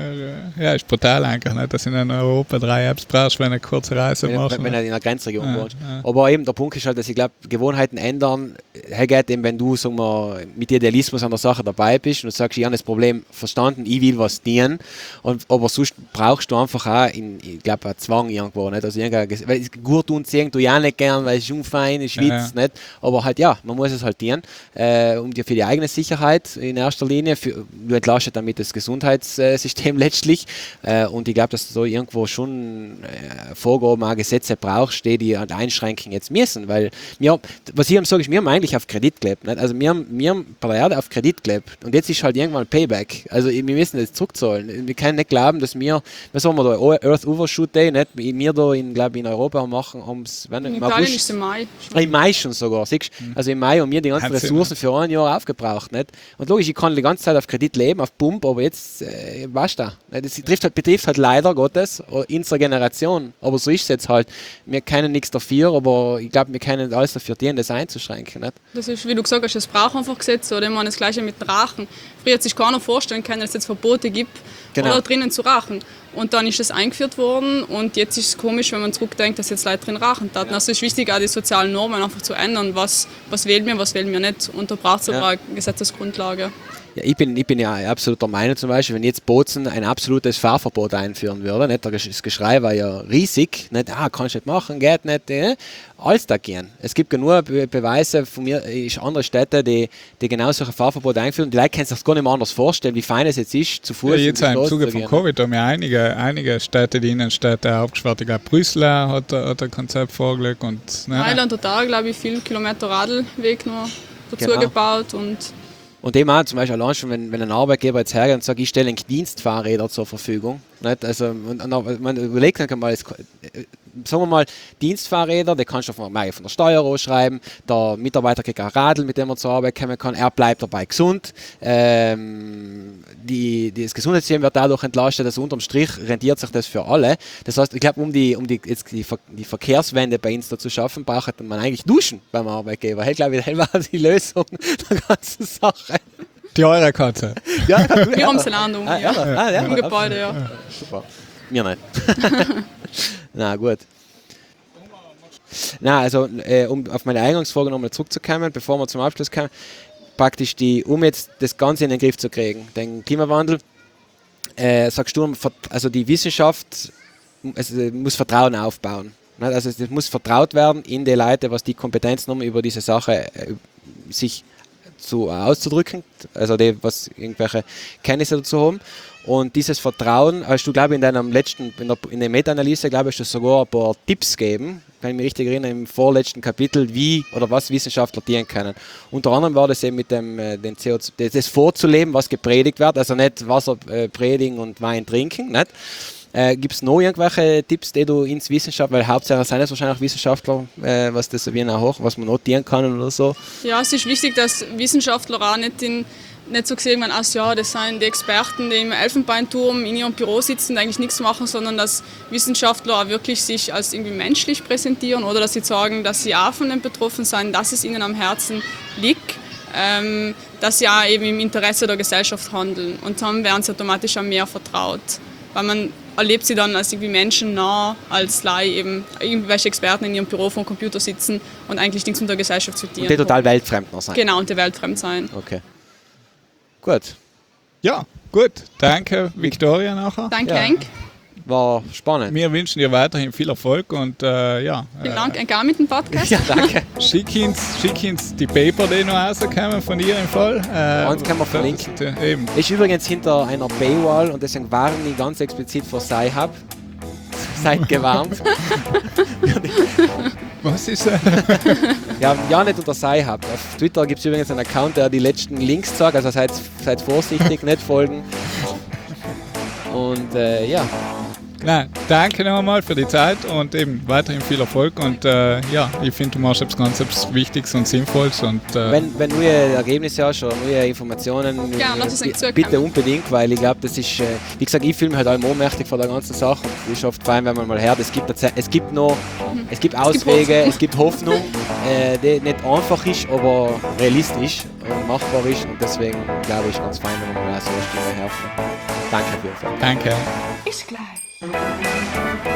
ist brutal eigentlich, nicht, dass du in Europa 3 Apps brauchst, wenn du eine kurze Reise machst. Wenn du in einer Grenzregion wohnst. Aber eben der Punkt ist halt, dass ich glaube, Gewohnheiten ändern, geht eben, wenn du, sagen wir, mit Idealismus an der Sache dabei bist und du sagst, ich habe das Problem verstanden, ich will was dienen, aber sonst brauchst du einfach auch, ich glaube, einen Zwang irgendwo, nicht? Also weil gut tun sehen du ja nicht gern, weil es ist unfein, ist Witz, nicht? Aber halt ja, man muss es halt dienen, für die eigene Sicherheit in erster Linie, du entlastet damit das Gesundheitssystem letztlich und ich glaube, dass du so irgendwo schon Vorgaben, auch Gesetze brauchst, die einschränken jetzt müssen, weil was ich sage, ist, wir haben eigentlich auf Kredit gelebt, nicht? Also wir haben bei der Erde auf Kredit gelebt und jetzt ist halt irgendwann Payback, also wir müssen das zurückzahlen, wir können nicht glauben, dass wir, was haben wir da, Earth Overshoot Day, nicht? Wir da in Europa machen, in Italien ist es im Mai. Im Mai schon sogar, siehst du? Also im Mai haben wir die ganzen Ressourcen für ein Jahr aufgebraucht, nicht? Und logisch, ich kann die ganze Zeit auf Kredit leben, auf Pump, aber jetzt basta. Das betrifft halt leider Gottes unsere Generation, aber so ist es jetzt halt. Wir können nichts dafür, aber ich glaube, wir können alles dafür dienen, das einzuschränken, nicht? Das ist, wie du gesagt hast, es braucht einfach Gesetze, oder? Ich meine, das Gleiche mit dem Rauchen. Früher hat sich keiner vorstellen können, dass es jetzt Verbote gibt, oder drinnen zu rauchen. Und dann ist das eingeführt worden und jetzt ist es komisch, wenn man zurückdenkt, dass jetzt Leute drin rauchen taten. Also es ist wichtig, auch die sozialen Normen einfach zu ändern. Was wählen wir nicht. Und da braucht es aber eine Gesetzesgrundlage. Ja, ich bin ja absolut der Meinung, zum Beispiel, wenn jetzt Bozen ein absolutes Fahrverbot einführen würde, nicht? Das Geschrei war ja riesig, nicht, kannst du nicht machen, geht nicht, alles da gehen. Es gibt genug Beweise von mir, ist andere Städte, die genau solche Fahrverbote einführen. Die Leute können sich das gar nicht mehr anders vorstellen, wie fein es jetzt ist, zu Fuß. Ja, jetzt im Zuge von Covid haben ja einige Städte, die Innenstädte aufgesperrt. Ich glaube, Brüssel hat ein Konzept vorgelegt. Mailand hat da, glaube ich, viele Kilometer Radlweg noch dazu gebaut. Und dem auch zum Beispiel allein schon, wenn ein Arbeitgeber jetzt hergeht und sagt, ich stelle Dienstfahrräder zur Verfügung. Nicht? Also, man überlegt dann mal, sagen wir mal, Dienstfahrräder, die kannst du von der Steuer ausschreiben, der Mitarbeiter kriegt ein Radl, mit dem er zur Arbeit kommen kann, er bleibt dabei gesund, das Gesundheitssystem wird dadurch entlastet, also unterm Strich rentiert sich das für alle. Das heißt, ich glaube, um die Verkehrswende bei uns da zu schaffen, braucht man eigentlich Duschen beim Arbeitgeber. Ich glaube, das war die Lösung der ganzen Sache. Die Eurekatze. Ja, wir haben es im Gebäude, ja. Super. Mir nicht. Na gut. Na, also um auf meine Eingangsfrage nochmal zurückzukommen, bevor wir zum Abschluss kommen, praktisch um jetzt das Ganze in den Griff zu kriegen, den Klimawandel, sagst du, also die Wissenschaft muss Vertrauen aufbauen. Also es muss vertraut werden in die Leute, was die Kompetenzen haben, über diese Sache sich auszudrücken, also die, was irgendwelche Kenntnisse dazu haben. Und dieses Vertrauen, hast du, glaube ich, in der Meta-Analyse, glaube ich, hast du sogar ein paar Tipps gegeben, kann ich mich richtig erinnern, im vorletzten Kapitel, wie oder was Wissenschaftler dienen können. Unter anderem war das eben mit dem CO2, das vorzuleben, was gepredigt wird, also nicht Wasser predigen und Wein trinken, nicht? Gibt es noch irgendwelche Tipps, die du ins Wissenschaft, weil hauptsächlich sind es wahrscheinlich Wissenschaftler, was das was man notieren kann oder so? Ja, es ist wichtig, dass Wissenschaftler auch nicht so gesehen werden, als das sind die Experten, die im Elfenbeinturm in ihrem Büro sitzen und eigentlich nichts machen, sondern dass Wissenschaftler auch wirklich sich als irgendwie menschlich präsentieren oder dass sie sagen, dass sie auch von dem betroffen sind, dass es ihnen am Herzen liegt. Dass sie auch eben im Interesse der Gesellschaft handeln und dann werden sie automatisch auch mehr vertraut, weil man erlebt sie dann als irgendwie menschennah, als Laie eben irgendwelche Experten in ihrem Büro vor dem Computer sitzen und eigentlich nichts mit der Gesellschaft zu tun haben. Und die total weltfremd noch sein. Genau, und die weltfremd sein. Okay. Gut. Ja, gut. Danke, Victoria nachher. Danke, Henk. War spannend. Wir wünschen dir weiterhin viel Erfolg und Vielen Dank, Engar mit dem Podcast. Ja, danke. Schick uns die Paper, die noch rauskommen von dir im Fall. Und können wir verlinken. Eben. Ist übrigens hinter einer Paywall und deswegen waren die ganz explizit vor Sci-Hub. Seid gewarnt. Was ist das? Ja, nicht unter Sci-Hub. Auf Twitter gibt es übrigens einen Account, der die letzten Links sagt, also seid vorsichtig, nicht folgen. Und Nein, danke nochmal für die Zeit und eben weiterhin viel Erfolg. Und ich finde, du machst etwas ganz Wichtiges und Sinnvolles. Und, wenn neue Ergebnisse hast oder neue Informationen, bitte unbedingt, weil ich glaube, das ist, wie gesagt, ich fühle mich halt auch ohnmächtig vor der ganzen Sache. Und es ist oft fein, wenn man mal hört, es gibt Auswege, es gibt Hoffnung, die nicht einfach ist, aber realistisch und machbar ist. Und deswegen glaube ich, ganz fein, wenn man mal so eine Stimme hört. Danke auf jeden Fall. Danke. Ist gleich.